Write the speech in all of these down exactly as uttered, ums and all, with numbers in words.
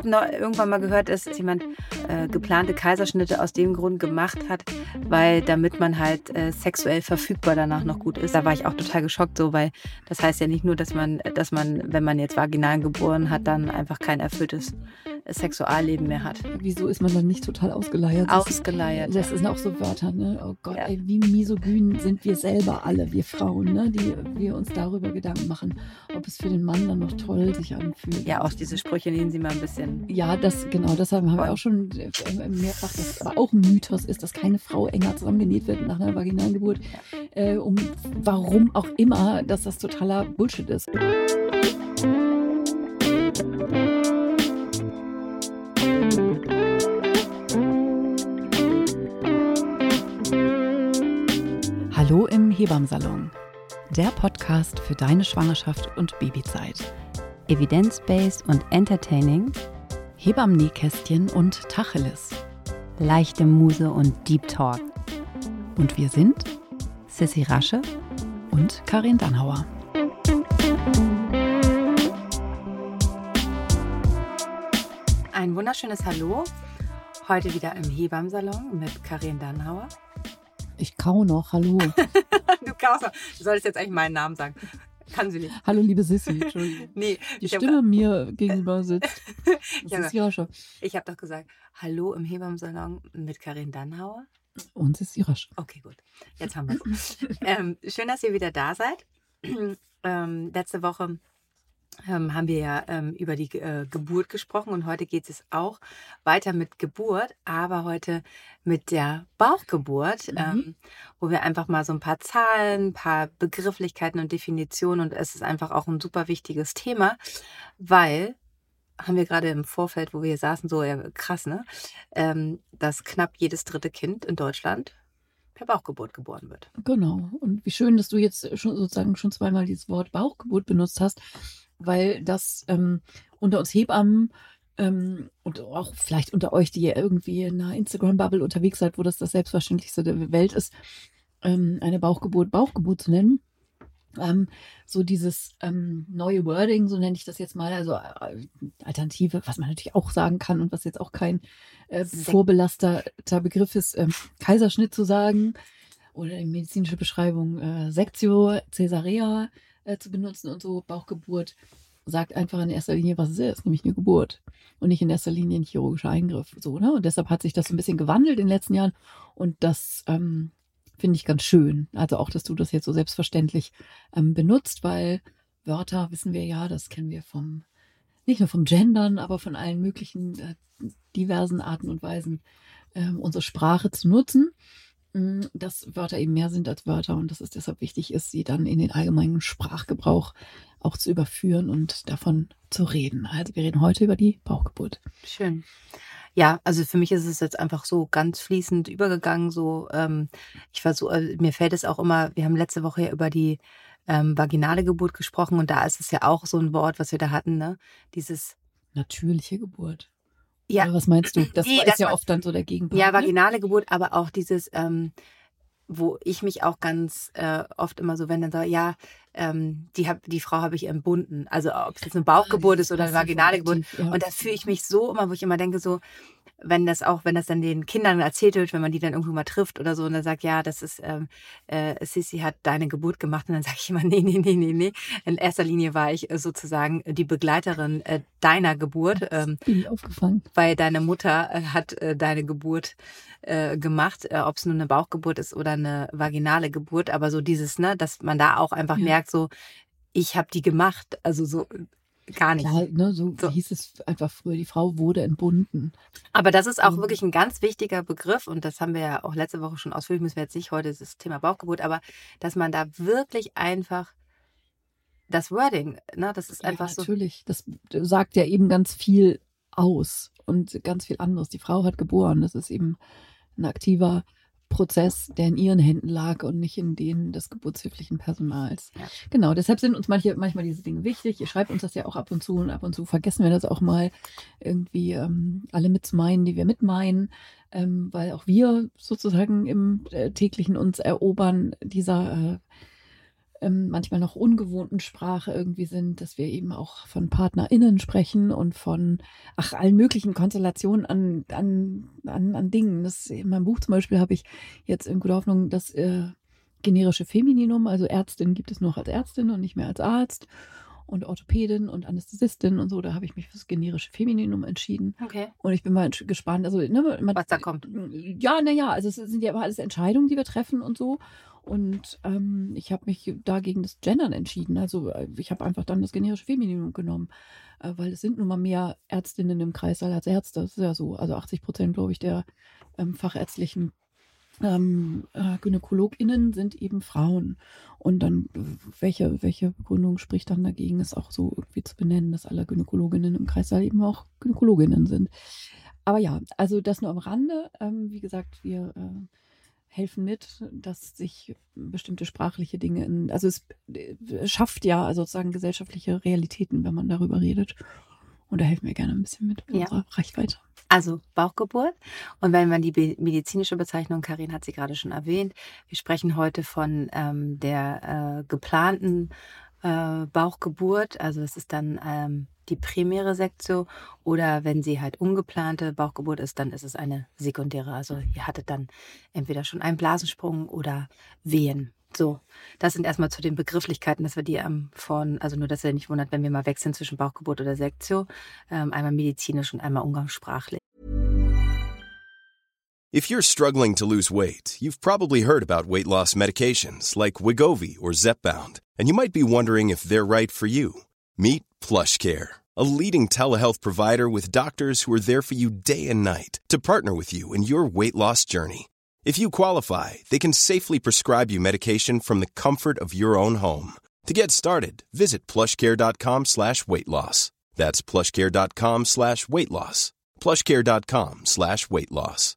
habe noch irgendwann mal gehört, dass jemand äh, geplante Kaiserschnitte aus dem Grund gemacht hat, weil damit man halt äh, sexuell verfügbar danach noch gut ist. Da war ich auch total geschockt, so, weil das heißt ja nicht nur, dass man, dass man, wenn man jetzt vaginal geboren hat, dann einfach kein erfülltes Sexualleben mehr hat. Wieso ist man dann nicht total ausgeleiert? Ausgeleiert. Das, das sind auch so Wörter, ne? Oh Gott, ja. Ey, wie misogyn sind wir selber alle, wir Frauen, ne? Die wir uns darüber Gedanken machen, ob es für den Mann dann noch toll sich anfühlt. Ja, auch diese Sprüche nehmen Sie mal ein bisschen. Ja, das genau, das haben wir auch schon mehrfach, dass aber auch ein Mythos ist, dass keine Frau enger zusammengenäht wird nach einer vaginalen Geburt. Ja. Äh, um warum auch immer, dass das totaler Bullshit ist. Hallo im Hebammsalon, der Podcast für deine Schwangerschaft und Babyzeit. Evidence-based und entertaining, Hebammen-Nähkästchen und Tacheles, leichte Muse und Deep Talk. Und wir sind Sissi Rasche und Karin Dannhauer. Ein wunderschönes Hallo, heute wieder im Hebammsalon mit Karin Dannhauer. Ich kau noch, hallo. Du kaust noch. Du solltest jetzt eigentlich meinen Namen sagen. Kann sie nicht. Hallo, liebe Sissi. Entschuldigung. Nee, die Stimme hab... mir gegenüber sitzt. Das ist Rasche. Ich habe doch gesagt, hallo im Hebammsalon mit Karin Dannhauer. Und Sissi Rasche. Okay, gut. Jetzt haben wir es. ähm, schön, dass ihr wieder da seid. ähm, letzte Woche ähm, haben wir ja ähm, über die äh, Geburt gesprochen und heute geht es auch weiter mit Geburt, aber heute mit der Bauchgeburt, mhm. ähm, wo wir einfach mal so ein paar Zahlen, ein paar Begrifflichkeiten und Definitionen, und es ist einfach auch ein super wichtiges Thema, weil, haben wir gerade im Vorfeld, wo wir hier saßen, so ja, krass, ne, ähm, dass knapp jedes dritte Kind in Deutschland per Bauchgeburt geboren wird. Genau. Und wie schön, dass du jetzt schon sozusagen schon zweimal dieses Wort Bauchgeburt benutzt hast, weil das ähm, unter uns Hebammen ähm, und auch vielleicht unter euch, die ihr irgendwie in einer Instagram-Bubble unterwegs seid, wo das das Selbstverständlichste der Welt ist, ähm, eine Bauchgeburt Bauchgeburt zu nennen. Ähm, so dieses ähm, neue Wording, so nenne ich das jetzt mal, also äh, Alternative, was man natürlich auch sagen kann und was jetzt auch kein äh, vorbelasteter Begriff ist, äh, Kaiserschnitt zu sagen oder die medizinische Beschreibung äh, Sektio, Caesarea äh, zu benutzen und so. Bauchgeburt sagt einfach in erster Linie, was es ist, nämlich eine Geburt und nicht in erster Linie ein chirurgischer Eingriff. So, ne? Und deshalb hat sich das so ein bisschen gewandelt in den letzten Jahren und das ähm, finde ich ganz schön. Also auch, dass du das jetzt so selbstverständlich ähm, benutzt, weil Wörter, wissen wir ja, das kennen wir vom, nicht nur vom Gendern, aber von allen möglichen äh, diversen Arten und Weisen, ähm, unsere Sprache zu nutzen, mh, dass Wörter eben mehr sind als Wörter und dass es deshalb wichtig ist, sie dann in den allgemeinen Sprachgebrauch auch zu überführen und davon zu reden. Also wir reden heute über die Bauchgeburt. Schön. Ja, also für mich ist es jetzt einfach so ganz fließend übergegangen. So, ähm, ich versuche, mir fällt es auch immer. Wir haben letzte Woche ja über die ähm, vaginale Geburt gesprochen und da ist es ja auch so ein Wort, was wir da hatten, ne? Dieses natürliche Geburt. Ja. Oder was meinst du? Das nee, ist das ja war, oft dann so der Gegenpart. Ja, vaginale Geburt, aber auch dieses, ähm, wo ich mich auch ganz äh, oft immer so, wenn dann sage, ja, ähm, die, hab, die Frau habe ich entbunden. Also ob es jetzt eine Bauchgeburt ah, ist oder eine vaginale Geburt. Ja. Und da fühle ich mich so immer, wo ich immer denke so, wenn das auch, wenn das dann den Kindern erzählt wird, wenn man die dann irgendwo mal trifft oder so und dann sagt, ja, das ist, ähm, äh, Sissi hat deine Geburt gemacht und dann sage ich immer, nee, nee, nee, nee, nee. In erster Linie war ich äh, sozusagen die Begleiterin äh, deiner Geburt. Ähm, bin ich aufgefangen. Weil deine Mutter äh, hat äh, deine Geburt äh, gemacht, äh, ob es nur eine Bauchgeburt ist oder eine vaginale Geburt, aber so dieses, ne, dass man da auch einfach ja. merkt, so, ich habe die gemacht, also so gar nicht. Klar, ne, so, so hieß es einfach früher, die Frau wurde entbunden. Aber das ist auch mhm. wirklich ein ganz wichtiger Begriff und das haben wir ja auch letzte Woche schon ausführlich, müssen wir jetzt nicht heute das Thema Bauchgeburt, aber dass man da wirklich einfach das Wording, ne, das ist einfach ja, so. Natürlich, das sagt ja eben ganz viel aus und ganz viel anderes. Die Frau hat geboren, das ist eben ein aktiver Prozess, der in ihren Händen lag und nicht in denen des geburtshilflichen Personals. Ja. Genau, deshalb sind uns manche, manchmal diese Dinge wichtig. Ihr schreibt uns das ja auch ab und zu und ab und zu vergessen wir das auch mal, irgendwie ähm, alle mitzumeinen, die wir mitmeinen, ähm, weil auch wir sozusagen im äh, täglichen uns erobern dieser äh, ähm, manchmal noch ungewohnten Sprache irgendwie sind, dass wir eben auch von PartnerInnen sprechen und von ach, allen möglichen Konstellationen an, an, an, an Dingen. Das, in meinem Buch zum Beispiel habe ich jetzt in guter Hoffnung das äh, generische Femininum, also Ärztin gibt es noch als Ärztin und nicht mehr als Arzt. Und Orthopädin und Anästhesistin und so, da habe ich mich fürs generische Femininum entschieden. Okay. Und ich bin mal gespannt, also ne, man, was da kommt. Ja, naja, also es sind ja immer alles Entscheidungen, die wir treffen und so. Und ähm, ich habe mich da gegen das Gendern entschieden. Also ich habe einfach dann das generische Femininum genommen, äh, weil es sind nun mal mehr Ärztinnen im Kreissaal als Ärzte. Das ist ja so. Also achtzig Prozent, glaube ich, der ähm, fachärztlichen Ähm, äh, GynäkologInnen sind eben Frauen. Und dann, welche, welche Begründung spricht dann dagegen, es auch so irgendwie zu benennen, dass alle Gynäkologinnen im Kreissaal eben auch Gynäkologinnen sind. Aber ja, also das nur am Rande. Ähm, wie gesagt, wir äh, helfen mit, dass sich bestimmte sprachliche Dinge, in, also es äh, schafft ja also sozusagen gesellschaftliche Realitäten, wenn man darüber redet. Und da helfen wir gerne ein bisschen mit, mit Ja. unserer Reichweite. Also Bauchgeburt. Und wenn man die be- medizinische Bezeichnung, Karin hat sie gerade schon erwähnt, wir sprechen heute von ähm, der äh, geplanten äh, Bauchgeburt. Also das ist dann ähm, die primäre Sektio. Oder wenn sie halt ungeplante Bauchgeburt ist, dann ist es eine sekundäre. Also ihr hattet dann entweder schon einen Blasensprung oder Wehen. So, das sind erstmal zu den Begrifflichkeiten, dass wir die ähm, von, also nur, dass ihr nicht wundert, wenn wir mal wechseln zwischen Bauchgeburt oder Sektio, ähm, einmal medizinisch und einmal umgangssprachlich. If you're struggling to lose weight, you've probably heard about weight loss medications like Wegovy or Zepbound, and you might be wondering if they're right for you. Meet PlushCare, a leading telehealth provider with doctors who are there for you day and night to partner with you in your weight loss journey. If you qualify, they can safely prescribe you medication from the comfort of your own home. To get started, visit plushcare.com slash weight loss. That's plushcare.com slash weight loss. plushcare.com slash weight loss.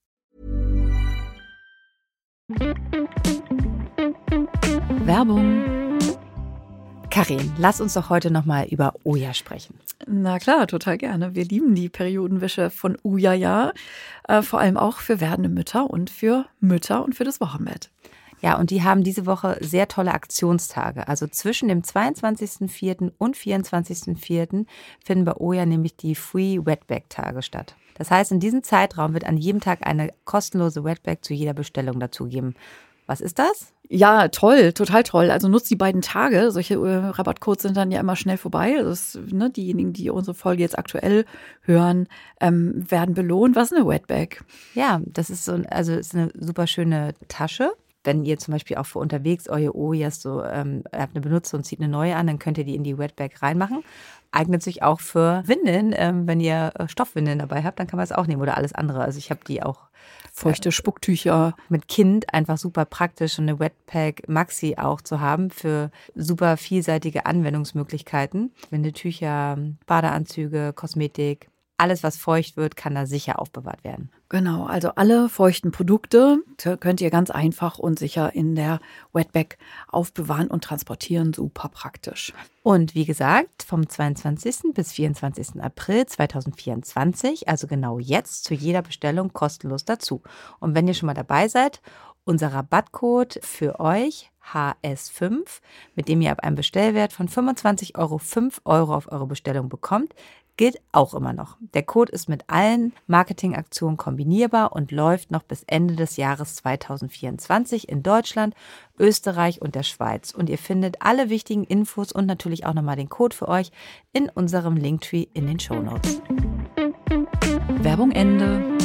Werbung. Karin, lass uns doch heute nochmal über Oja sprechen. Na klar, total gerne. Wir lieben die Periodenwäsche von Oja, ja. Äh, vor allem auch für werdende Mütter und für Mütter und für das Wochenbett. Ja, und die haben diese Woche sehr tolle Aktionstage. Also zwischen dem zweiundzwanzigsten vierten und vierundzwanzigsten vierten finden bei Oja nämlich die Free Wetbag-Tage statt. Das heißt, in diesem Zeitraum wird an jedem Tag eine kostenlose Wetbag zu jeder Bestellung dazugeben. Was ist das? Ja, toll, total toll. Also nutzt die beiden Tage. Solche äh, Rabattcodes sind dann ja immer schnell vorbei. Das, ne, diejenigen, die unsere Folge jetzt aktuell hören, ähm, werden belohnt. Was ist eine Wetbag? Ja, das ist so, also ist eine super schöne Tasche. Wenn ihr zum Beispiel auch für unterwegs eure Ojas so ähm, habt eine benutzt und zieht eine neue an, dann könnt ihr die in die Wetbag reinmachen. Eignet sich auch für Windeln. Ähm, wenn ihr äh, Stoffwindeln dabei habt, dann kann man es auch nehmen oder alles andere. Also ich habe die auch Feuchte Spucktücher. Mit Kind einfach super praktisch und eine Wetbag Maxi auch zu haben für super vielseitige Anwendungsmöglichkeiten. Windeltücher, Badeanzüge, Kosmetik. Alles, was feucht wird, kann da sicher aufbewahrt werden. Genau, also alle feuchten Produkte könnt ihr ganz einfach und sicher in der Wetbag aufbewahren und transportieren. Super praktisch. Und wie gesagt, vom zweiundzwanzigsten bis vierundzwanzigsten April zweitausendvierundzwanzig, also genau jetzt, zu jeder Bestellung kostenlos dazu. Und wenn ihr schon mal dabei seid, unser Rabattcode für euch, H S fünf, mit dem ihr ab einem Bestellwert von fünfundzwanzig Euro fünf Euro auf eure Bestellung bekommt, gilt auch immer noch. Der Code ist mit allen Marketingaktionen kombinierbar und läuft noch bis Ende des Jahres zweitausendvierundzwanzig in Deutschland, Österreich und der Schweiz. Und ihr findet alle wichtigen Infos und natürlich auch nochmal den Code für euch in unserem Linktree in den Shownotes. Werbung Ende.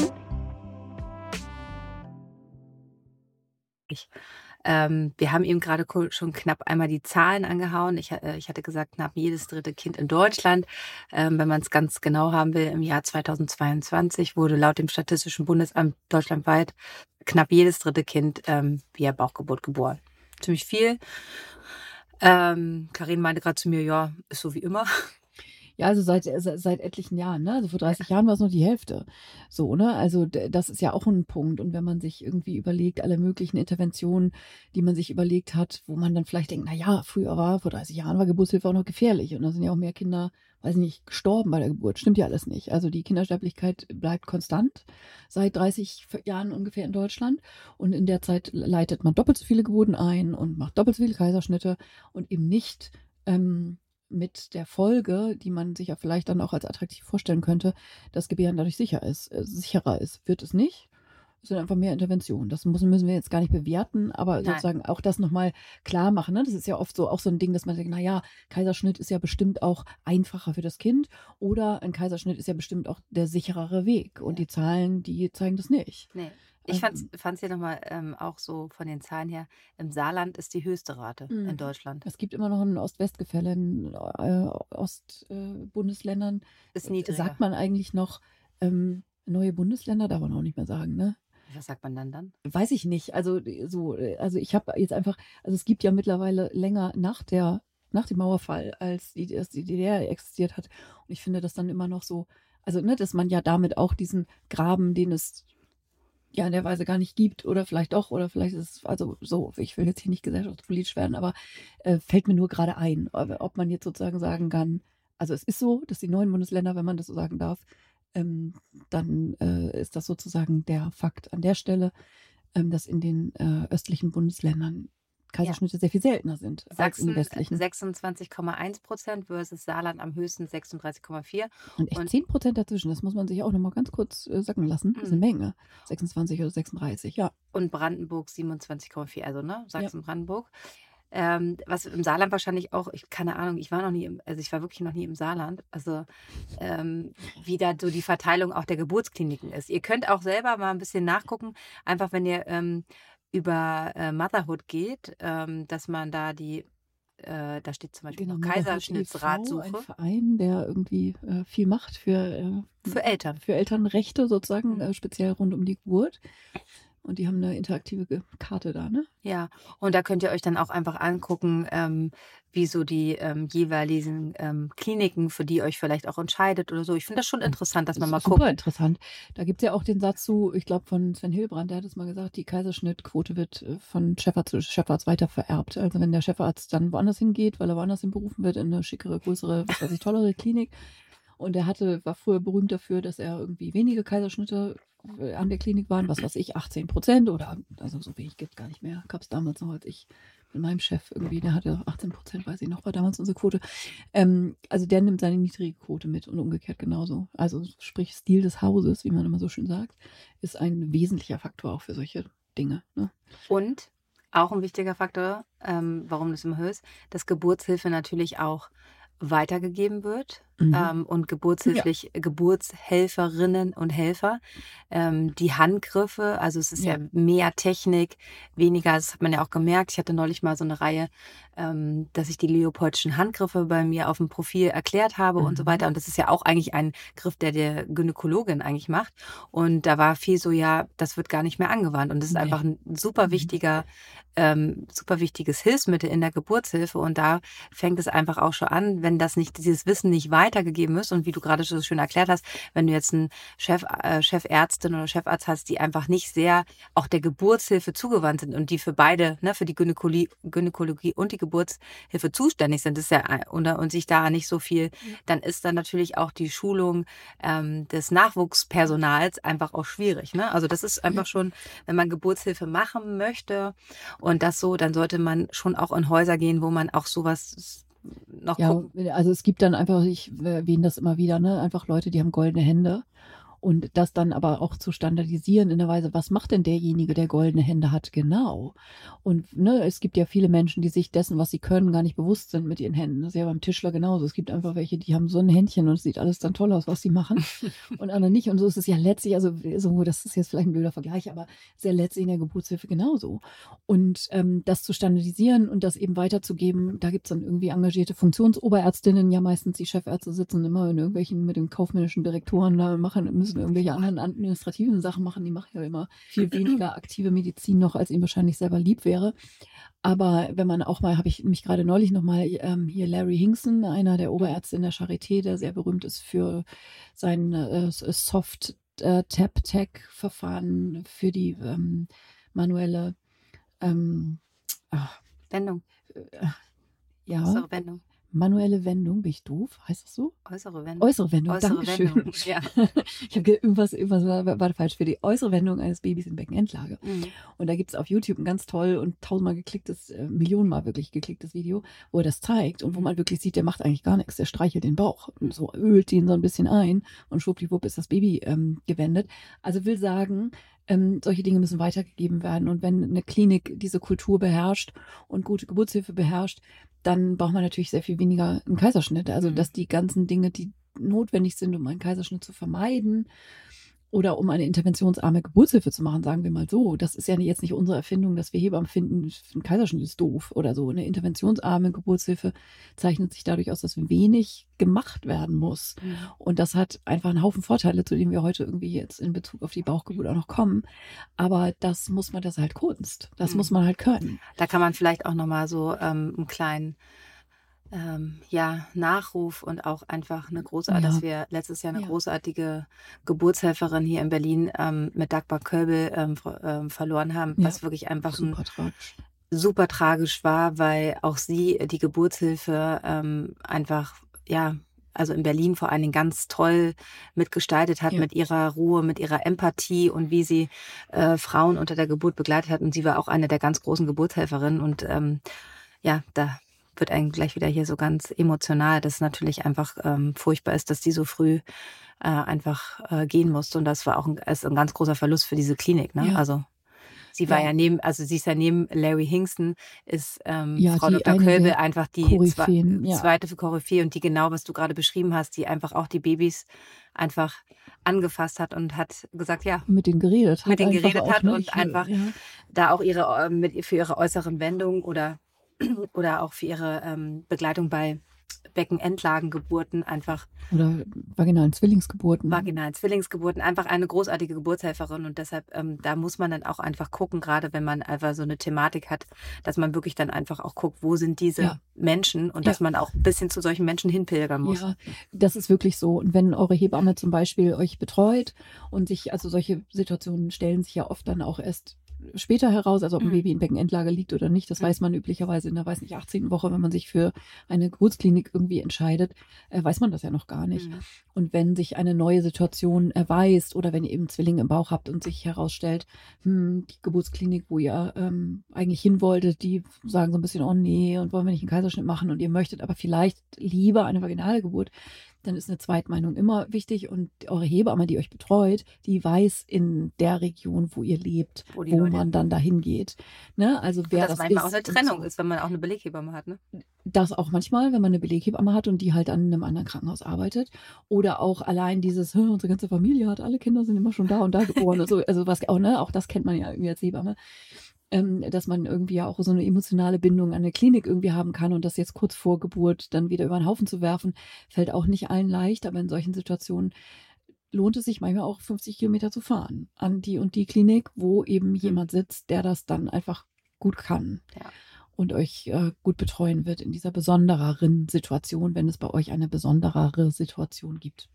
Ich Ähm, wir haben eben gerade schon knapp einmal die Zahlen angehauen. Ich, äh, ich hatte gesagt, knapp jedes dritte Kind in Deutschland. Ähm, wenn man es ganz genau haben will, im Jahr zweitausendzweiundzwanzig wurde laut dem Statistischen Bundesamt deutschlandweit knapp jedes dritte Kind ähm, via Bauchgeburt geboren. Ziemlich viel. Ähm, Karin meinte gerade zu mir, ja, ist so wie immer. Ja, also seit, seit, seit etlichen Jahren, ne? Also vor dreißig Jahren war es noch die Hälfte. So, ne? Also d- das ist ja auch ein Punkt. Und wenn man sich irgendwie überlegt, alle möglichen Interventionen, die man sich überlegt hat, wo man dann vielleicht denkt, na ja, früher war, vor dreißig Jahren war Geburtshilfe auch noch gefährlich. Und da sind ja auch mehr Kinder, weiß nicht, gestorben bei der Geburt. Stimmt ja alles nicht. Also die Kindersterblichkeit bleibt konstant seit dreißig Jahren ungefähr in Deutschland. Und in der Zeit leitet man doppelt so viele Geburten ein und macht doppelt so viele Kaiserschnitte und eben nicht ähm, mit der Folge, die man sich ja vielleicht dann auch als attraktiv vorstellen könnte, dass Gebären dadurch sicher ist, äh, sicherer ist. Wird es nicht. Es sind einfach mehr Interventionen. Das müssen, müssen wir jetzt gar nicht bewerten, aber Nein. sozusagen auch das nochmal klar machen. Ne? Das ist ja oft so auch so ein Ding, dass man denkt, naja, Kaiserschnitt ist ja bestimmt auch einfacher für das Kind oder ein Kaiserschnitt ist ja bestimmt auch der sicherere Weg. Und Ja. die Zahlen, die zeigen das nicht. Nee. Ich Also, fand es hier nochmal ähm, auch so von den Zahlen her, im Saarland ist die höchste Rate in Mhm. Deutschland. es gibt immer noch ein Ost-West-Gefälle in äh, Ostbundesländern. Ist niedriger. Sagt man eigentlich noch ähm, neue Bundesländer? Darf man auch nicht mehr sagen, ne? Was sagt man dann dann? Weiß ich nicht. Also so, also ich habe jetzt einfach, also es gibt ja mittlerweile länger nach der, nach dem Mauerfall, als die, als die D D R existiert hat. Und ich finde das dann immer noch so, also ne, dass man ja damit auch diesen Graben, den es ja in der Weise gar nicht gibt, oder vielleicht doch, oder vielleicht ist es, also so, ich will jetzt hier nicht gesellschaftspolitisch werden, aber äh, fällt mir nur gerade ein, ob ob man jetzt sozusagen sagen kann, also es ist so, dass die neuen Bundesländer, wenn man das so sagen darf, ähm, dann äh, ist das sozusagen der Fakt an der Stelle, ähm, dass in den äh, östlichen Bundesländern Kaiserschnitte sehr viel seltener sind als in den Sachsen westlichen. sechsundzwanzig Komma eins Prozent versus Saarland am höchsten sechsunddreißig Komma vier. Und echt Und zehn Prozent dazwischen, das muss man sich auch nochmal ganz kurz äh, sacken lassen. Das ist eine Mhm. Menge. sechsundzwanzig oder sechsunddreißig, ja. und Brandenburg siebenundzwanzig Komma vier, also ne, Ja. Sachsen-Brandenburg. Ähm, was im Saarland wahrscheinlich auch, ich keine Ahnung, ich war noch nie, im, also ich war wirklich noch nie im Saarland, also ähm, wie da so die Verteilung auch der Geburtskliniken ist. Ihr könnt auch selber mal ein bisschen nachgucken, einfach wenn ihr ähm, über äh, Motherhood geht, ähm, dass man da die, äh, da steht zum Beispiel Genau, noch Motherhood e V, ein Kaiserschnittsratsuche Verein, der irgendwie äh, viel macht für, äh, für Eltern. für Elternrechte sozusagen, Mhm. äh, speziell rund um die Geburt. Und die haben eine interaktive Ge- Karte da, ne? Ja, und da könnt ihr euch dann auch einfach angucken, ähm, wie so die ähm, jeweiligen ähm, Kliniken, für die ihr euch vielleicht auch entscheidet oder so. Ich finde das schon interessant, dass man mal Super guckt. interessant. Da gibt es ja auch den Satz zu, ich glaube von Sven Hilbrand, der hat es mal gesagt, die Kaiserschnittquote wird äh, von Chefarzt zu Chefarzt weiter vererbt. Also wenn der Chefarzt dann woanders hingeht, weil er woanders hin berufen wird, in eine schickere, größere, was weiß ich, tollere Klinik. Und er hatte, war früher berühmt dafür, dass er irgendwie wenige Kaiserschnitte äh, an der Klinik waren, was weiß ich, achtzehn Prozent oder, also so wenig gibt es gar nicht mehr. Gab es damals noch, als ich mit meinem Chef irgendwie, der hatte achtzehn Prozent, weiß ich noch, war damals unsere Quote. Ähm, also der nimmt seine niedrige Quote mit und umgekehrt genauso. Also sprich Stil des Hauses, wie man immer so schön sagt, ist ein wesentlicher Faktor auch für solche Dinge. Ne? Und auch ein wichtiger Faktor, ähm, warum das immer höher ist, dass Geburtshilfe natürlich auch weitergegeben wird Mhm. ähm, und geburtshilflich Geburtshelferinnen und Helfer. Ähm, die Handgriffe, also es ist ja. Ja. mehr Technik, weniger, das hat man ja auch gemerkt. Ich hatte neulich mal so eine Reihe, ähm, dass ich die Leopoldschen Handgriffe bei mir auf dem Profil erklärt habe und so Mhm. weiter. Und das ist ja auch eigentlich ein Griff, der der Gynäkologin eigentlich macht. Und da war viel so, ja, das wird gar nicht mehr angewandt. Und das ist Nee. einfach ein super Mhm. wichtiger, ähm, super wichtiges Hilfsmittel in der Geburtshilfe. Und da fängt es einfach auch schon an, wenn das nicht, dieses Wissen nicht weitergegeben ist. Und wie du gerade schon so schön erklärt hast, wenn du jetzt einen Chef, äh, Chefärztin oder Chefarzt hast, die einfach nicht sehr auch der Geburtshilfe zugewandt sind und die für beide, ne, für die Gynäkologie, Gynäkologie und die Geburtshilfe zuständig sind, das ist ja und, und sich da nicht so viel, dann ist dann natürlich auch die Schulung ähm, des Nachwuchspersonals einfach auch schwierig. Ne? Also das ist einfach schon, wenn man Geburtshilfe machen möchte und das so, dann sollte man schon auch in Häuser gehen, wo man auch sowas noch Ja, gucken. also es gibt dann einfach, ich erwähne das immer wieder, ne, einfach Leute, die haben goldene Hände. Und das dann aber auch zu standardisieren in der Weise, was macht denn derjenige, der goldene Hände hat, genau? Und ne, es gibt ja viele Menschen, die sich dessen, was sie können, gar nicht bewusst sind mit ihren Händen. Das ist ja beim Tischler genauso. Es gibt einfach welche, die haben so ein Händchen und es sieht alles dann toll aus, was sie machen. Und andere nicht. Und so ist es ja letztlich, also so, das ist jetzt vielleicht ein blöder Vergleich, aber sehr letztlich in der Geburtshilfe genauso. Und ähm, das zu standardisieren und das eben weiterzugeben, da gibt es dann irgendwie engagierte Funktionsoberärztinnen, ja meistens die Chefärzte sitzen immer in irgendwelchen mit den kaufmännischen Direktoren da machen, müssen irgendwelche anderen administrativen Sachen machen, die machen ja immer viel weniger aktive Medizin noch, als ihnen wahrscheinlich selber lieb wäre. Aber wenn man auch mal, habe ich nämlich gerade neulich nochmal ähm, hier Larry Hinkson, einer der Oberärzte in der Charité, der sehr berühmt ist für sein äh, Soft-Tap-Tech-Verfahren für die ähm, manuelle ähm, ach, Wendung. äh, ja, Äußere Wendung. manuelle Wendung, bin ich doof? Heißt das so? Äußere Wendung. Äußere Wendung, Äußere Dankeschön. Wendung, ja. Ich habe irgendwas, irgendwas war, war falsch für die äußere Wendung eines Babys in Beckenendlage. Mhm. Und da gibt es auf YouTube ein ganz toll und tausendmal geklicktes, äh, millionenmal wirklich geklicktes Video, wo er das zeigt und wo man wirklich sieht, der macht eigentlich gar nichts. Der streichelt den Bauch und so ölt ihn so ein bisschen ein und schwuppdiwupp ist das Baby ähm, gewendet. Also will sagen, ähm, solche Dinge müssen weitergegeben werden. Und wenn eine Klinik diese Kultur beherrscht und gute Geburtshilfe beherrscht, dann braucht man natürlich sehr viel weniger einen Kaiserschnitt. Also, Mhm. dass die ganzen Dinge, die notwendig sind, um einen Kaiserschnitt zu vermeiden oder um eine interventionsarme Geburtshilfe zu machen, sagen wir mal so. Das ist ja jetzt nicht unsere Erfindung, dass wir Hebammen finden, ein Kaiserschnitt ist doof oder so. Eine interventionsarme Geburtshilfe zeichnet sich dadurch aus, dass wenig gemacht werden muss. Mhm. Und das hat einfach einen Haufen Vorteile, zu denen wir heute irgendwie jetzt in Bezug auf die Bauchgeburt auch noch kommen. Aber das muss man, das ist halt Kunst. Das Mhm. muss man halt können. Da kann man vielleicht auch nochmal so ähm, einen kleinen ähm, ja, Nachruf und auch einfach eine großartige, Ja. dass wir letztes Jahr eine Ja. großartige Geburtshelferin hier in Berlin ähm, mit Dagmar Kölbel ähm, ver- ähm, verloren haben, Ja. was wirklich einfach ein Super tragisch. super tragisch war, weil auch sie die Geburtshilfe ähm, einfach, ja, also in Berlin vor allen Dingen ganz toll mitgestaltet hat, Ja. mit ihrer Ruhe, mit ihrer Empathie und wie sie äh, Frauen unter der Geburt begleitet hat. Und sie war auch eine der ganz großen Geburtshelferinnen. Und ähm, ja, da wird einem gleich wieder hier so ganz emotional, dass es natürlich einfach ähm, furchtbar ist, dass die so früh äh, einfach äh, gehen musste. Und das war auch ein, ist ein ganz großer Verlust für diese Klinik. Ne? Ja. Also sie war Ja. ja neben, also sie ist ja neben Larry Hinkson, ist ähm, Ja, Frau die Doktor eine Kölbel der einfach die zwe Koryphäen, ja. zweite für Koryphäe und die genau, was du gerade beschrieben hast, die einfach auch die Babys einfach angefasst hat und hat gesagt, ja, Mit denen geredet hat. mit denen einfach geredet auch, hat ne? und Ich, einfach ja. da auch ihre äh, mit für ihre äußeren Wendungen oder oder auch für ihre ähm, Begleitung bei Beckenendlagengeburten einfach Oder vaginalen Zwillingsgeburten. vaginalen Zwillingsgeburten einfach eine großartige Geburtshelferin und deshalb ähm, da muss man dann auch einfach gucken, gerade wenn man einfach so eine Thematik hat, dass man wirklich dann einfach auch guckt, wo sind diese Ja. Menschen und Ja. dass man auch ein bisschen zu solchen Menschen hinpilgern muss. Ja, das ist wirklich so. Und wenn eure Hebamme zum Beispiel euch betreut und sich, also solche Situationen stellen sich ja oft dann auch erst später heraus, also ob ein Mhm. Baby in Beckenendlage liegt oder nicht, das Mhm. weiß man üblicherweise in der, weiß nicht, achtzehnten Woche, wenn man sich für eine Geburtsklinik irgendwie entscheidet, äh, weiß man das ja noch gar nicht. Mhm. Und wenn sich eine neue Situation erweist oder wenn ihr eben Zwillinge im Bauch habt und sich herausstellt, hm, die Geburtsklinik, wo ihr ähm, eigentlich hin wolltet, die sagen so ein bisschen, oh nee, und wollen wir nicht einen Kaiserschnitt machen und ihr möchtet aber vielleicht lieber eine vaginale Geburt, dann ist eine Zweitmeinung immer wichtig und eure Hebamme, die euch betreut, die weiß in der Region, wo ihr lebt, Wo die wo Leute- man dann dahin geht. Ne? Also wer Dass das manchmal ist auch eine und Trennung so. ist, wenn man auch eine Beleghebamme hat, ne? Das auch manchmal, wenn man eine Beleghebamme hat und die halt an einem anderen Krankenhaus arbeitet. Oder auch allein dieses, "Hä, unsere ganze Familie hat, alle Kinder sind immer schon da und da geboren. Also, also was auch, ne, auch das kennt man ja irgendwie als Hebamme. Ähm, dass man irgendwie ja auch so eine emotionale Bindung an eine Klinik irgendwie haben kann und das jetzt kurz vor Geburt dann wieder über den Haufen zu werfen, fällt auch nicht allen leicht, aber in solchen Situationen lohnt es sich manchmal auch fünfzig Kilometer zu fahren an die und die Klinik, wo eben jemand sitzt, der das dann einfach gut kann. Ja. Und euch äh, gut betreuen wird in dieser besondereren Situation, wenn es bei euch eine besonderere Situation gibt.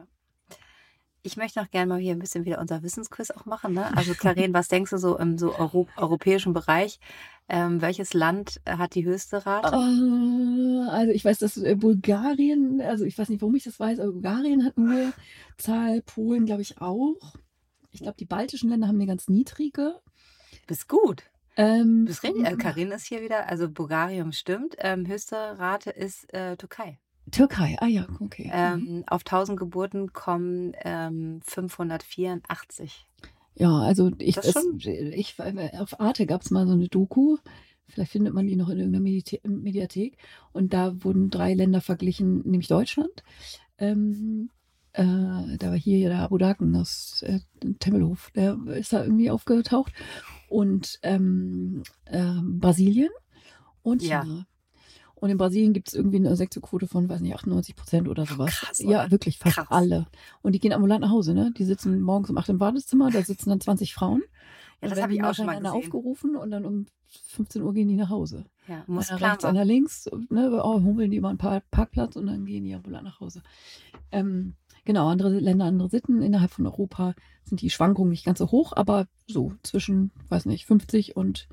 Ich möchte noch gerne mal hier ein bisschen wieder unser Wissensquiz auch machen. Ne? Also Karin, was denkst du so im so Euro europäischen Bereich? Ähm, welches Land hat die höchste Rate? Äh, also ich weiß, dass äh, Bulgarien, also ich weiß nicht, warum ich das weiß, aber Bulgarien hat eine hohe Zahl, Polen glaube ich auch. Ich glaube, die baltischen Länder haben eine ganz niedrige. Bist gut. Ähm, Bist richtig. Äh, Karin ist hier wieder. Also Bulgarien stimmt. Ähm, höchste Rate ist äh, Türkei. Türkei, ah ja, okay. Mhm. Ähm, auf tausend Geburten kommen ähm, fünfhundertvierundachtzig. Ja, also ich, Das ist es, schon- ich auf Arte gab es mal so eine Doku, vielleicht findet man die noch in irgendeiner Medite- Mediathek, und da wurden drei Länder verglichen, nämlich Deutschland, ähm, äh, da war hier der Abu Dhaken aus äh, Tempelhof, der ist da irgendwie aufgetaucht, und ähm, ähm, Brasilien und Ja. China. Und in Brasilien gibt es irgendwie eine Sexquote von, weiß nicht, achtundneunzig Prozent oder sowas. Krass, Ja, oder? wirklich, fast Krass. alle. Und die gehen ambulant nach Hause, ne? Die sitzen morgens um acht im Wartezimmer, da sitzen dann zwanzig Frauen. Ja, Und das werden habe ich die auch schon mal nacheinander gesehen. aufgerufen und dann um fünfzehn Uhr gehen die nach Hause. Ja, muss einer klar rechts, machen. einer links, ne, oh, hummeln die über einen Par- Parkplatz und dann gehen die ambulant nach Hause. Ähm, genau, andere Länder, andere Sitten. Innerhalb von Europa sind die Schwankungen nicht ganz so hoch, aber so zwischen, weiß nicht, fünfzig und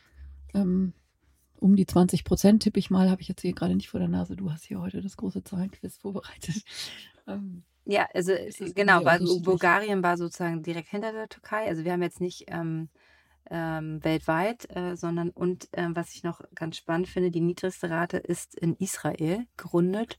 ähm, um die zwanzig Prozent tippe ich mal, habe ich jetzt hier gerade nicht vor der Nase. Du hast hier heute das große Zahlenquiz vorbereitet. Ähm, Ja, also ist das genau, irgendwie weil unterschiedlich? Bulgarien war sozusagen direkt hinter der Türkei. Also wir haben jetzt nicht ähm, ähm, weltweit, äh, sondern und ähm, was ich noch ganz spannend finde, die niedrigste Rate ist in Israel gerundet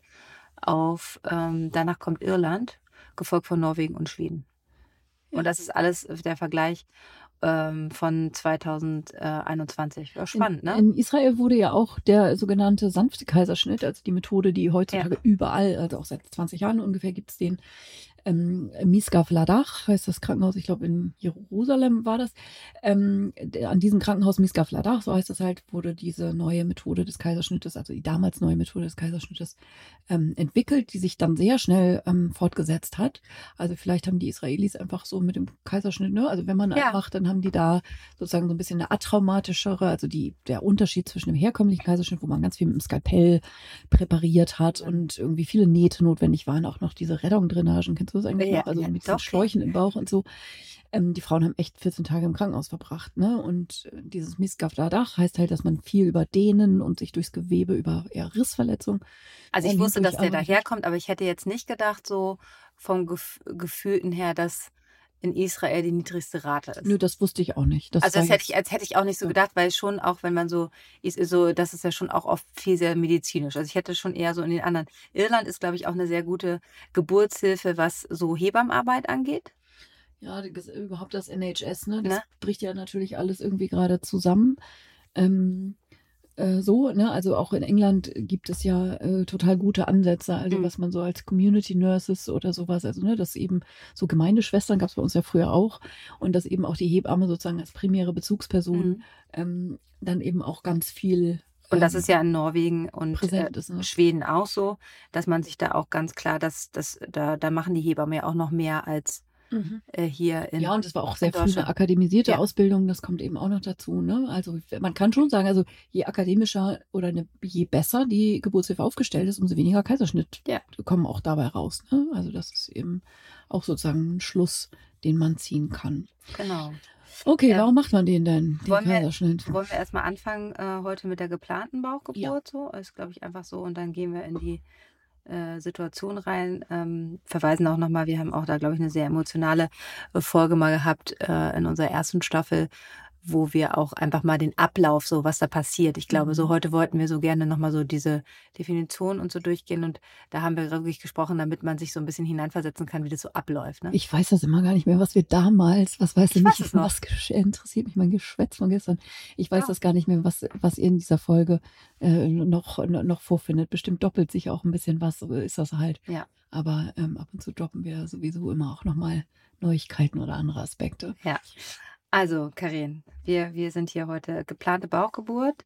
auf, ähm, danach kommt Irland, gefolgt von Norwegen und Schweden. Ja. Und das ist alles der Vergleich ähm, von zweitausendeinundzwanzig. Ja, spannend, in, ne? In Israel wurde ja auch der sogenannte sanfte Kaiserschnitt, also die Methode, die heutzutage Ja. überall, also auch seit zwanzig Jahren ungefähr, gibt es den ähm, Misgav Ladach, heißt das Krankenhaus, ich glaube in Jerusalem war das. Ähm, der, an diesem Krankenhaus Misgav Ladach, so heißt das halt, wurde diese neue Methode des Kaiserschnittes, also die damals neue Methode des Kaiserschnittes ähm, entwickelt, die sich dann sehr schnell ähm, fortgesetzt hat. Also vielleicht haben die Israelis einfach so mit dem Kaiserschnitt, ne? Also wenn man einen Ja. macht, dann haben die da sozusagen so ein bisschen eine atraumatischere, also die, der Unterschied zwischen dem herkömmlichen Kaiserschnitt, wo man ganz viel mit dem Skalpell präpariert hat und irgendwie viele Nähte notwendig waren, auch noch diese Rettungsdrainagen, kennst du das eigentlich Ja, noch? Also ja, mit diesen doch. Schläuchen im Bauch und so. Ähm, die Frauen haben echt vierzehn Tage im Krankenhaus verbracht, ne? Und äh, dieses Misgav Ladach heißt halt, dass man viel über Dehnen und sich durchs Gewebe über eher Rissverletzungen. Also ich ähm, wusste, dass der hindurcharbeitet. daherkommt, aber ich hätte jetzt nicht gedacht, so vom Gef Gefühlten her, dass in Israel die niedrigste Rate ist. Nö, das wusste ich auch nicht. Das also war das hätte jetzt- ich, als hätte ich auch nicht so ja. gedacht, weil schon auch, wenn man so ist, ist so, das ist ja schon auch oft viel sehr medizinisch. Also ich hätte schon eher so in den anderen. Irland ist, glaube ich, auch eine sehr gute Geburtshilfe, was so Hebammenarbeit angeht. Ja, das, überhaupt das N H S, ne? Das Ne? bricht ja natürlich alles irgendwie gerade zusammen. Ähm, äh, so, ne? Also auch in England gibt es ja äh, total gute Ansätze, also Mhm. was man so als Community Nurses oder sowas, also ne, dass eben so Gemeindeschwestern gab es bei uns ja früher auch und dass eben auch die Hebamme sozusagen als primäre Bezugsperson Mhm. ähm, dann eben auch ganz viel Und das ähm, ist ja in Norwegen und äh, präsent ist, ne? Schweden auch so, dass man sich da auch ganz klar, dass, dass da, da machen die Hebammen ja auch noch mehr als Mhm. äh, hier in Ja, und es war auch sehr in früh eine Deutschland. akademisierte Ja. Ausbildung, das kommt eben auch noch dazu. Ne? Also man kann schon sagen, also je akademischer oder ne, je besser die Geburtshilfe aufgestellt ist, umso weniger Kaiserschnitt Ja. kommen auch dabei raus. Ne? Also das ist eben auch sozusagen ein Schluss, den man ziehen kann. Genau. Okay, Ähm, warum macht man den denn, den wollen wir- Kaiserschnitt? Wollen wir erstmal anfangen äh, heute mit der geplanten Bauchgeburt? Ja. So ist, glaube ich, einfach so. Und dann gehen wir in die äh, Situation rein. Ähm, verweisen auch nochmal, wir haben auch da, glaube ich, eine sehr emotionale äh, Folge mal gehabt äh, in unserer ersten Staffel, wo wir auch einfach mal den Ablauf, so was da passiert. Ich glaube, Mhm. so heute wollten wir so gerne nochmal so diese Definition und so durchgehen. Und da haben wir wirklich gesprochen, damit man sich so ein bisschen hineinversetzen kann, wie das so abläuft. Ne? Ich weiß das immer gar nicht mehr, was wir damals, was weißt du Ich weiß nicht, es noch. was gesch- interessiert mich mein Geschwätz von gestern. Ich weiß Ja. das gar nicht mehr, was, was ihr in dieser Folge äh, noch, noch vorfindet. Bestimmt doppelt sich auch ein bisschen was, so ist das halt. Ja. Aber ähm, ab und zu droppen wir sowieso immer auch nochmal Neuigkeiten oder andere Aspekte. Ja, also Karin, wir, wir sind hier heute geplante Bauchgeburt.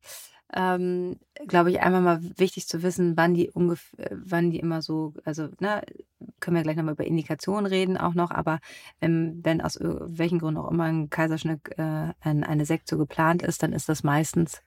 Ähm, glaube ich, einmal mal wichtig zu wissen, wann die ungefähr, wann die immer so, also, ne, können wir gleich nochmal über Indikationen reden auch noch, aber wenn, wenn aus ir- welchen Gründen auch immer ein Kaiserschnitt, äh, ein, eine Sektion geplant ist, dann ist das meistens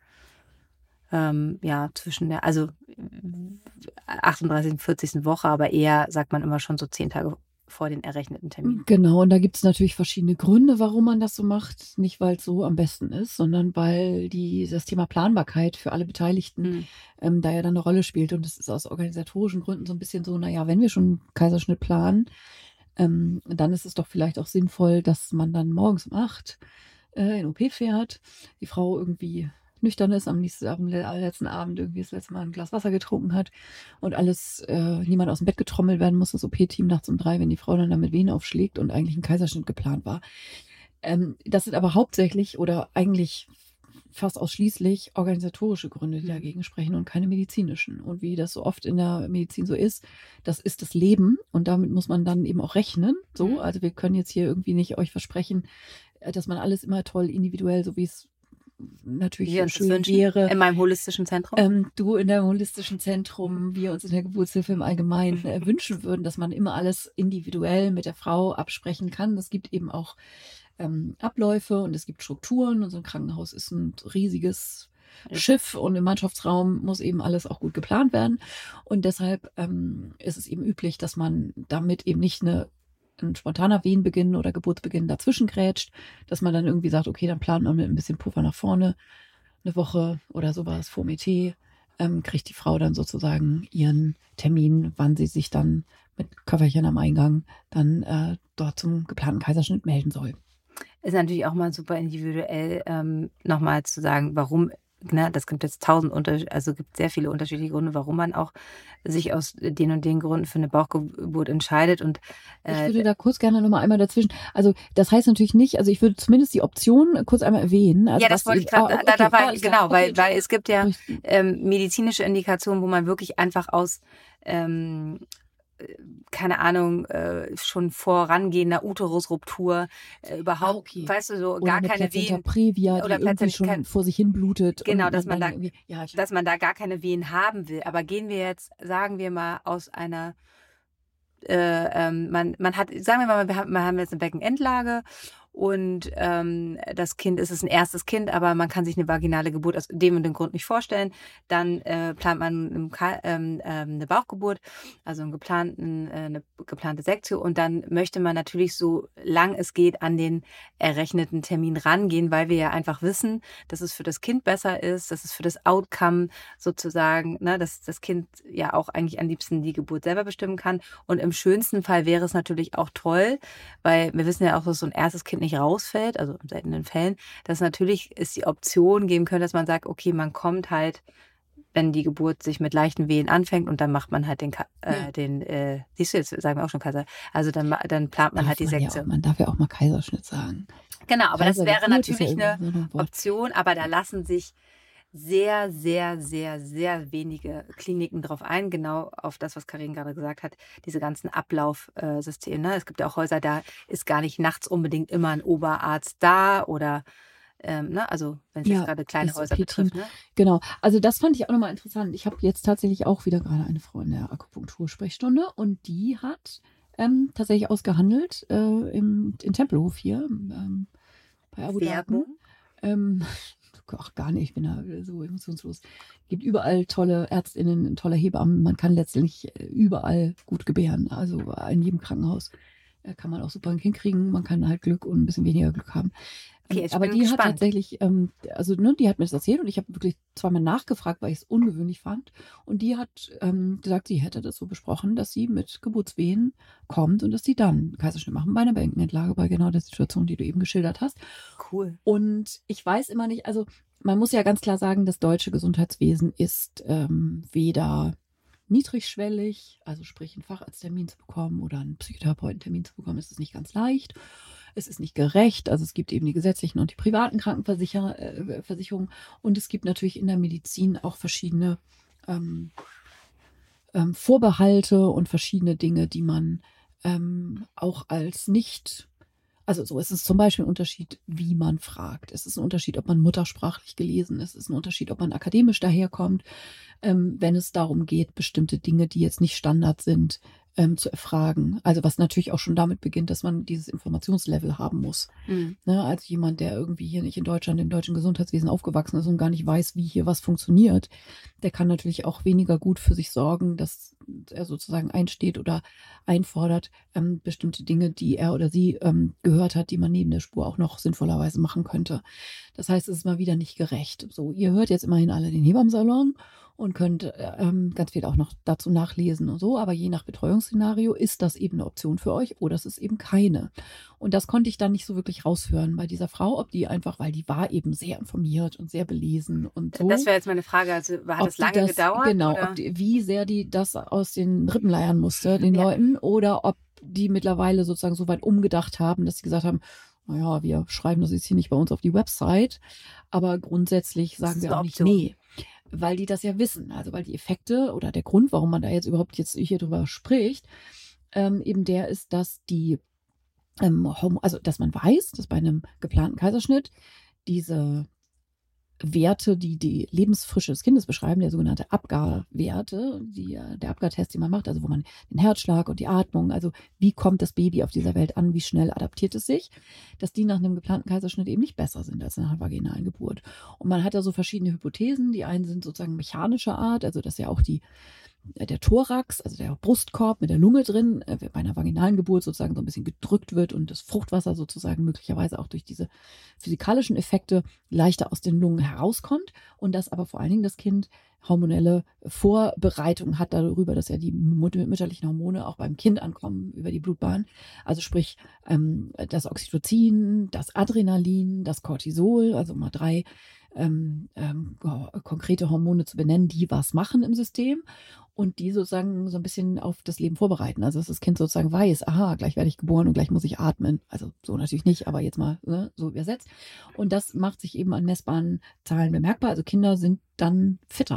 ähm, ja zwischen der, also achtunddreißigsten und vierzigsten Woche, aber eher, sagt man immer schon so zehn Tage vor den errechneten Termin. Genau, und da gibt es natürlich verschiedene Gründe, warum man das so macht. Nicht, weil es so am besten ist, sondern weil die, das Thema Planbarkeit für alle Beteiligten Mhm. ähm, da ja dann eine Rolle spielt. Und es ist aus organisatorischen Gründen so ein bisschen so, naja, wenn wir schon einen Kaiserschnitt planen, ähm, dann ist es doch vielleicht auch sinnvoll, dass man dann morgens um acht äh, in O P fährt, die Frau irgendwie nüchtern ist, am, nächsten, am letzten Abend irgendwie das letzte Mal ein Glas Wasser getrunken hat und alles, äh, niemand aus dem Bett getrommelt werden muss, das O P-Team nachts um drei, wenn die Frau dann damit Venen aufschlägt und eigentlich ein Kaiserschnitt geplant war. Ähm, das sind aber hauptsächlich oder eigentlich fast ausschließlich organisatorische Gründe, die Mhm. dagegen sprechen und keine medizinischen. Und wie das so oft in der Medizin so ist, das ist das Leben und damit muss man dann eben auch rechnen. So, Mhm. also wir können jetzt hier irgendwie nicht euch versprechen, äh, dass man alles immer toll individuell, so wie es natürlich Wir uns das schön wünschen, wäre. in meinem holistischen Zentrum. Ähm, du in deinem holistischen Zentrum, wir uns in der Geburtshilfe im Allgemeinen äh, wünschen würden, dass man immer alles individuell mit der Frau absprechen kann. Es gibt eben auch ähm, Abläufe und es gibt Strukturen und so ein Krankenhaus ist ein riesiges Schiff und im Mannschaftsraum muss eben alles auch gut geplant werden. Und deshalb ähm, ist es eben üblich, dass man damit eben nicht eine, ein spontaner Wehenbeginn oder Geburtsbeginn dazwischen grätscht, dass man dann irgendwie sagt, okay, dann plant man mit ein bisschen Puffer nach vorne eine Woche oder sowas vor M T, ähm, kriegt die Frau dann sozusagen ihren Termin, wann sie sich dann mit Köfferchen am Eingang dann äh, dort zum geplanten Kaiserschnitt melden soll. Ist natürlich auch mal super individuell, ähm, nochmal zu sagen, warum. Ne, das gibt jetzt tausend Unterschiede, also gibt sehr viele unterschiedliche Gründe, warum man auch sich aus den und den Gründen für eine Bauchgeburt entscheidet. Und Ich äh, würde da kurz gerne nochmal einmal dazwischen. Also das heißt natürlich nicht, also ich würde zumindest die Option kurz einmal erwähnen. Also ja, das was wollte die- ich gerade, ah, da, da okay, war, alles klar. genau, Okay, weil, weil es gibt ja Entschuldigung. ähm, medizinische Indikationen, wo man wirklich einfach aus ähm, äh, keine Ahnung, äh, schon vorangehender Uterusruptur äh, überhaupt, Ah, okay. weißt du, so Oder gar eine keine Plazenta Wehen, previa, die oder irgendwie Plazenta- schon kein- vor sich hin blutet. Genau, und dass man dann da- irgendwie, ja, ich, dass man da gar keine Wehen haben will. Aber gehen wir jetzt, sagen wir mal, aus einer, äh, ähm, man, man hat, sagen wir mal, wir haben, wir haben jetzt eine Beckenendlage und ähm, das Kind ist es ein erstes Kind, aber man kann sich eine vaginale Geburt aus dem und dem Grund nicht vorstellen. Dann äh, plant man im Ka- ähm, ähm, eine Bauchgeburt, also einen geplanten, äh, eine geplante Sektio, und dann möchte man natürlich so lang es geht an den errechneten Termin rangehen, weil wir ja einfach wissen, dass es für das Kind besser ist, dass es für das Outcome sozusagen, ne, dass das Kind ja auch eigentlich am liebsten die Geburt selber bestimmen kann. Und im schönsten Fall wäre es natürlich auch toll, weil wir wissen ja auch, dass so ein erstes Kind nicht rausfällt, also in seltenen Fällen, dass natürlich es die Option geben könnte, dass man sagt, okay, man kommt halt, wenn die Geburt sich mit leichten Wehen anfängt, und dann macht man halt den, Ka- äh, Ja. den äh, siehst du, jetzt sagen wir auch schon Kaiser, also dann, ma- dann plant man darf halt die man, ja Sektion. auch, man darf ja auch mal Kaiserschnitt sagen. Genau, aber das wäre Kaisergeburt ist ja natürlich eine irgendwie so ein Wort. Option, aber da lassen sich sehr, sehr, sehr, sehr wenige Kliniken drauf ein, genau auf das, was Karin gerade gesagt hat, diese ganzen Ablaufsysteme. Ne? Es gibt ja auch Häuser, da ist gar nicht nachts unbedingt immer ein Oberarzt da oder, ähm, ne? Also wenn es Ja, jetzt gerade kleine das Häuser O P-Team. betrifft. Ne? Genau, also das fand ich auch nochmal interessant. Ich habe jetzt tatsächlich auch wieder gerade eine Frau in der Akupunktur-Sprechstunde und die hat ähm, tatsächlich ausgehandelt äh, im, in Tempelhof hier ähm, bei Abu Dhabi. Werbung. Ähm, ach, gar nicht, ich bin da so emotionslos. Gibt überall tolle ÄrztInnen, tolle Hebammen. Man kann letztlich äh, überall gut gebären. Also in jedem Krankenhaus äh, kann man auch super ein Kind kriegen. Man kann halt Glück und ein bisschen weniger Glück haben. Okay, Ähm, ich aber bin die hat gespannt. tatsächlich, ähm, also ne, die hat mir das erzählt und ich habe wirklich zweimal nachgefragt, weil ich es ungewöhnlich fand. Und die hat ähm, gesagt, sie hätte das so besprochen, dass sie mit Geburtswehen kommt und dass sie dann Kaiserschnitt machen bei einer Beckenendlage, bei genau der Situation, die du eben geschildert hast. Cool. Und ich weiß immer nicht, also man muss ja ganz klar sagen, das deutsche Gesundheitswesen ist ähm, weder niedrigschwellig, also sprich einen Facharzttermin zu bekommen oder einen Psychotherapeutentermin zu bekommen, ist es nicht ganz leicht. Es ist nicht gerecht, also es gibt eben die gesetzlichen und die privaten Krankenversicherungen und es gibt natürlich in der Medizin auch verschiedene ähm, ähm, Vorbehalte und verschiedene Dinge, die man ähm, auch als nicht, also so, es ist zum Beispiel ein Unterschied, wie man fragt. Es ist ein Unterschied, ob man muttersprachlich gelesen ist. Es ist ein Unterschied, ob man akademisch daherkommt, ähm, wenn es darum geht, bestimmte Dinge, die jetzt nicht Standard sind, ähm, zu erfragen. Also was natürlich auch schon damit beginnt, dass man dieses Informationslevel haben muss. Mhm. Ne? Also jemand, der irgendwie hier nicht in Deutschland, im deutschen Gesundheitswesen aufgewachsen ist und gar nicht weiß, wie hier was funktioniert, der kann natürlich auch weniger gut für sich sorgen, dass er sozusagen einsteht oder einfordert, ähm, bestimmte Dinge, die er oder sie ähm, gehört hat, die man neben der Spur auch noch sinnvollerweise machen könnte. Das heißt, es ist mal wieder nicht gerecht. So, ihr hört jetzt immerhin alle den Hebammsalon und könnt ähm, ganz viel auch noch dazu nachlesen und so, aber je nach Betreuungsszenario ist das eben eine Option für euch oder es ist eben keine. Und das konnte ich dann nicht so wirklich raushören bei dieser Frau, ob die einfach, weil die war eben sehr informiert und sehr belesen und so. Das wäre jetzt meine Frage, also hat ob das die lange das, gedauert? Genau, oder? ob die, wie sehr die das aus den Rippen leiern musste, den Ja. Leuten, oder ob die mittlerweile sozusagen so weit umgedacht haben, dass sie gesagt haben, naja, wir schreiben das jetzt hier nicht bei uns auf die Website, aber grundsätzlich sagen ist wir eine auch nicht Option. nee. Weil die das ja wissen, also weil die Effekte oder der Grund, warum man da jetzt überhaupt jetzt hier drüber spricht, ähm, eben der ist, dass die, ähm, Horm- also dass man weiß, dass bei einem geplanten Kaiserschnitt diese Werte, die die Lebensfrische des Kindes beschreiben, der sogenannte Apgar-Werte, die, der Apgar-Test, den man macht, also wo man den Herzschlag und die Atmung, also wie kommt das Baby auf dieser Welt an, wie schnell adaptiert es sich, dass die nach einem geplanten Kaiserschnitt eben nicht besser sind als nach einer vaginalen Geburt. Und man hat da so verschiedene Hypothesen. Die einen sind sozusagen mechanischer Art, also dass ja auch die der Thorax, also der Brustkorb mit der Lunge drin, äh, bei einer vaginalen Geburt sozusagen so ein bisschen gedrückt wird und das Fruchtwasser sozusagen möglicherweise auch durch diese physikalischen Effekte leichter aus den Lungen herauskommt und dass aber vor allen Dingen das Kind hormonelle Vorbereitung hat darüber, dass ja die mütterlichen Hormone auch beim Kind ankommen über die Blutbahn. Also sprich ähm, das Oxytocin, das Adrenalin, das Cortisol, also mal drei ähm, ähm, konkrete Hormone zu benennen, die was machen im System und die sozusagen so ein bisschen auf das Leben vorbereiten. Also dass das Kind sozusagen weiß, aha, gleich werde ich geboren und gleich muss ich atmen. Also so natürlich nicht, aber jetzt mal ne, so übersetzt. Und das macht sich eben an messbaren Zahlen bemerkbar. Also Kinder sind dann fitter.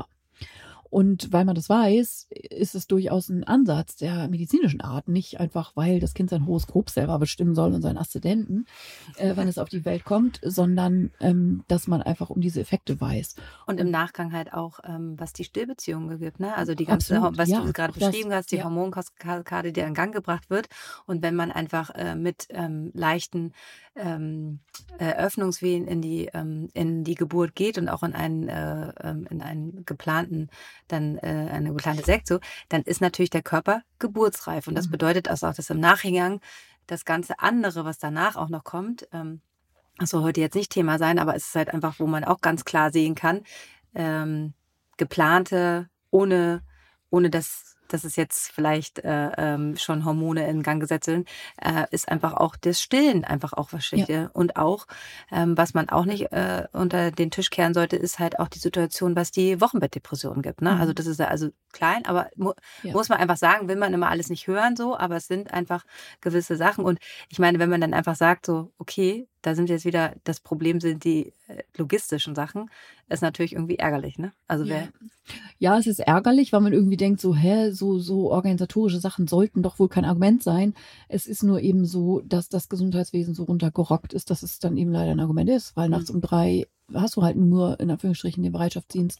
Und weil man das weiß, ist es durchaus ein Ansatz der medizinischen Art. Nicht einfach, weil das Kind sein Horoskop selber bestimmen soll und seinen Aszendenten, äh, wann es auf die Welt kommt, sondern ähm, dass man einfach um diese Effekte weiß. Und im Nachgang halt auch, ähm, was die Stillbeziehungen gibt, ne? Also die ganze, Absolut, was ja, du gerade auch das, beschrieben hast, die ja. Hormonkaskade, die in Gang gebracht wird. Und wenn man einfach äh, mit ähm, leichten ähm, äh, Öffnungswehen in die ähm, in die Geburt geht und auch in einen äh, ähm, in einen geplanten dann äh, eine geplante Sektion, dann ist natürlich der Körper geburtsreif. Und das Mhm. bedeutet also auch, dass im Nachgang das ganze andere, was danach auch noch kommt, ähm, das soll heute jetzt nicht Thema sein, aber es ist halt einfach, wo man auch ganz klar sehen kann, ähm, geplante, ohne, ohne dass, dass es jetzt vielleicht äh, ähm, schon Hormone in Gang gesetzt sind, äh, ist einfach auch das Stillen einfach auch was Schlechte. Ja. Und auch, ähm, was man auch nicht äh, unter den Tisch kehren sollte, ist halt auch die Situation, was die Wochenbettdepression gibt. Ne? Mhm. Also das ist ja also klein, aber mu ja. muss man einfach sagen, will man immer alles nicht hören so, aber es sind einfach gewisse Sachen. Und ich meine, wenn man dann einfach sagt so, okay, da sind jetzt wieder, das Problem sind die äh, logistischen Sachen, ist natürlich irgendwie ärgerlich, ne? Also ja. wer Ja, es ist ärgerlich, weil man irgendwie denkt, so, hä, so, so organisatorische Sachen sollten doch wohl kein Argument sein. Es ist nur eben so, dass das Gesundheitswesen so runtergerockt ist, dass es dann eben leider ein Argument ist, weil mhm. nachts um drei hast du halt nur in Anführungsstrichen den Bereitschaftsdienst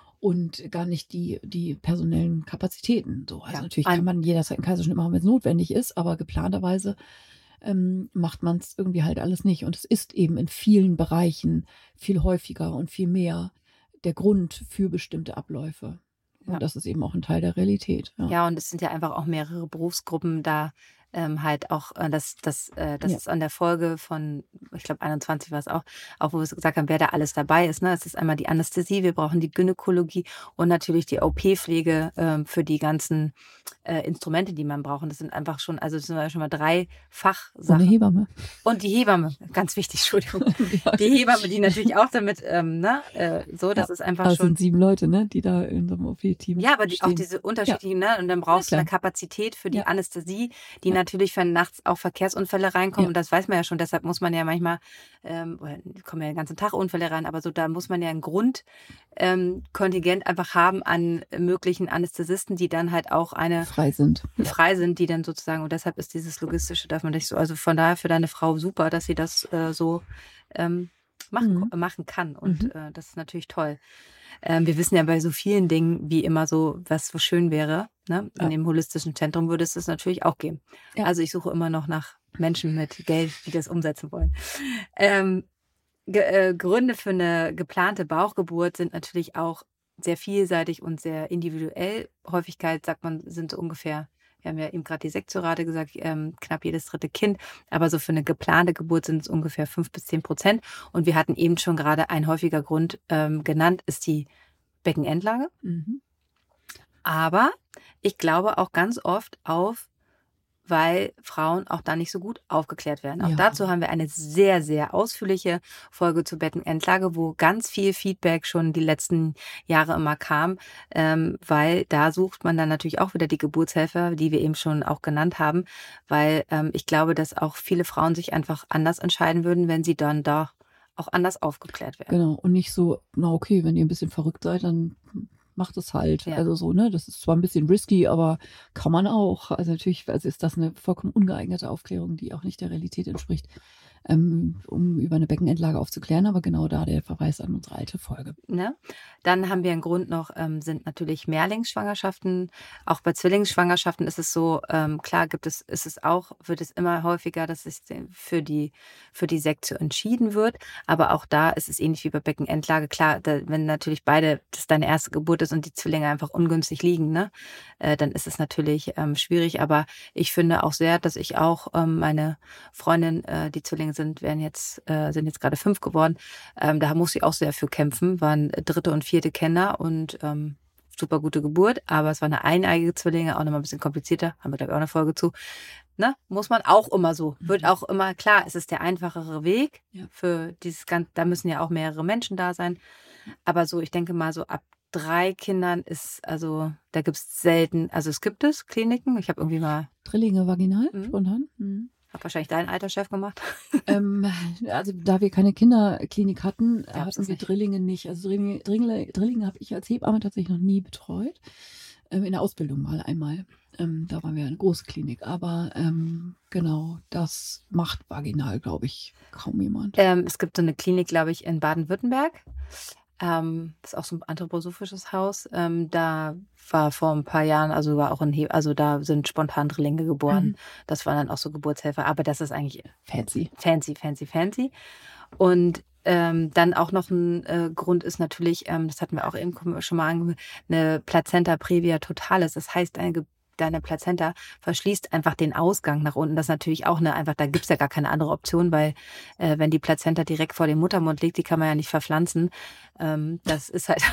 und gar nicht die, die personellen Kapazitäten. So, also ja, natürlich kann man jederzeit einen Kaiserschnitt machen, wenn es notwendig ist, aber geplanterweise ähm, macht man es irgendwie halt alles nicht. Und es ist eben in vielen Bereichen viel häufiger und viel mehr der Grund für bestimmte Abläufe. Und ja. das ist eben auch ein Teil der Realität. Ja, ja und es sind ja einfach auch mehrere Berufsgruppen da. Ähm, halt auch, äh, das, das, äh, das ja. ist an der Folge von, ich glaube einundzwanzig war es auch, auch wo wir gesagt haben, wer da alles dabei ist. Ne? Es ist einmal die Anästhesie, wir brauchen die Gynäkologie und natürlich die O P-Pflege ähm, für die ganzen äh, Instrumente, die man braucht. Und das sind einfach schon, also das sind ja schon mal drei Fachsachen. Und die Hebamme. Und die Hebamme, ganz wichtig, Entschuldigung. Die Hebamme, die natürlich auch damit, ähm, ne, äh, so, das ja, ist einfach das schon. sind sieben Leute, ne, die da in so einem O P-Team Ja, aber die, auch diese unterschiedlichen, ja. ne, und dann brauchst ja, du eine Kapazität für die ja. Anästhesie, die ja. natürlich, wenn nachts auch Verkehrsunfälle reinkommen, ja. und das weiß man ja schon, deshalb muss man ja manchmal, ähm, kommen ja den ganzen Tag Unfälle rein, aber so, da muss man ja ein Grundkontingent ähm, einfach haben an möglichen Anästhesisten, die dann halt auch eine frei sind. Frei ja. sind, die dann sozusagen, und deshalb ist dieses Logistische, darf man nicht so, also von daher für deine Frau super, dass sie das äh, so ähm, machen, mhm. machen kann und mhm. äh, das ist natürlich toll. Ähm, wir wissen ja bei so vielen Dingen, wie immer so, was so schön wäre, ne? In ja. dem holistischen Zentrum würde es das natürlich auch geben. Ja. Also ich suche immer noch nach Menschen mit Geld, die das umsetzen wollen. Ähm, Ge äh, Gründe für eine geplante Bauchgeburt sind natürlich auch sehr vielseitig und sehr individuell. Häufigkeit, sagt man, sind so ungefähr, wir haben ja eben gerade die Sektiorate gesagt, ähm, knapp jedes dritte Kind, aber so für eine geplante Geburt sind es ungefähr fünf bis zehn Prozent. Und wir hatten eben schon gerade ein häufiger Grund ähm, genannt, ist die Beckenendlage. Mhm. Aber ich glaube auch ganz oft auf, weil Frauen auch da nicht so gut aufgeklärt werden. Auch ja. dazu haben wir eine sehr, sehr ausführliche Folge zur Beckenendlage, wo ganz viel Feedback schon die letzten Jahre immer kam, ähm, weil da sucht man dann natürlich auch wieder die Geburtshelfer, die wir eben schon auch genannt haben, weil ähm, ich glaube, dass auch viele Frauen sich einfach anders entscheiden würden, wenn sie dann da auch anders aufgeklärt werden. Genau, und nicht so, na okay, wenn ihr ein bisschen verrückt seid, dann macht es halt. Ja. Also so, ne, das ist zwar ein bisschen risky, aber kann man auch. Also natürlich also ist das eine vollkommen ungeeignete Aufklärung, die auch nicht der Realität entspricht. ähm, um über eine Beckenendlage aufzuklären. Aber genau da der Verweis an unsere alte Folge. Ne? Dann haben wir einen Grund noch, ähm, sind natürlich Mehrlingsschwangerschaften. Auch bei Zwillingsschwangerschaften ist es so, ähm, klar gibt es, ist es auch, wird es immer häufiger, dass es für die, für die Sektio entschieden wird. Aber auch da ist es ähnlich wie bei Beckenendlage. Klar, da, wenn natürlich beide, das deine erste Geburt ist und die Zwillinge einfach ungünstig liegen, ne, äh, dann ist es natürlich ähm, schwierig. Aber ich finde auch sehr, dass ich auch ähm, meine Freundin, äh, die Zwillinge sind, werden jetzt, äh, sind jetzt gerade fünf geworden. Ähm, da muss sie auch sehr für kämpfen, waren dritte und vierte Kinder und ähm, super gute Geburt, aber es war eine eineigige Zwillinge, auch nochmal ein bisschen komplizierter, haben wir glaube ich auch eine Folge zu. Ne? Muss man auch immer so, wird auch immer, klar, es ist der einfachere Weg Ja. für dieses Ganze, da müssen ja auch mehrere Menschen da sein, aber so, ich denke mal so ab drei Kindern ist, also da gibt es selten, also es gibt es Kliniken, ich habe irgendwie mal... Drillinge vaginal, Mhm. spontan. Mhm. Hat wahrscheinlich dein alter Chef gemacht. ähm, also da wir keine Kinderklinik hatten, Gab's hatten das wir nicht. Drillinge nicht. Also Drillinge, Drillinge, Drillinge habe ich als Hebamme tatsächlich noch nie betreut. Ähm, in der Ausbildung mal einmal. Ähm, da waren wir eine große Klinik. Aber ähm, genau, das macht vaginal, glaube ich, kaum jemand. Ähm, es gibt so eine Klinik, glaube ich, in Baden-Württemberg. Ähm, das ist auch so ein anthroposophisches Haus. Ähm, da war vor ein paar Jahren, also war auch ein He also da sind spontan Drillinge geboren. Mhm. Das waren dann auch so Geburtshelfer. Aber das ist eigentlich Fancy. fancy, fancy, fancy. Und ähm, dann auch noch ein äh, Grund ist natürlich, ähm, das hatten wir auch eben schon mal angefangen, eine Plazenta previa totalis. Das heißt, eine Ge deine Plazenta verschließt einfach den Ausgang nach unten. Das ist natürlich auch eine, einfach, da gibt's ja gar keine andere Option, weil äh, wenn die Plazenta direkt vor dem Muttermund liegt, die kann man ja nicht verpflanzen. Ähm, das ist halt,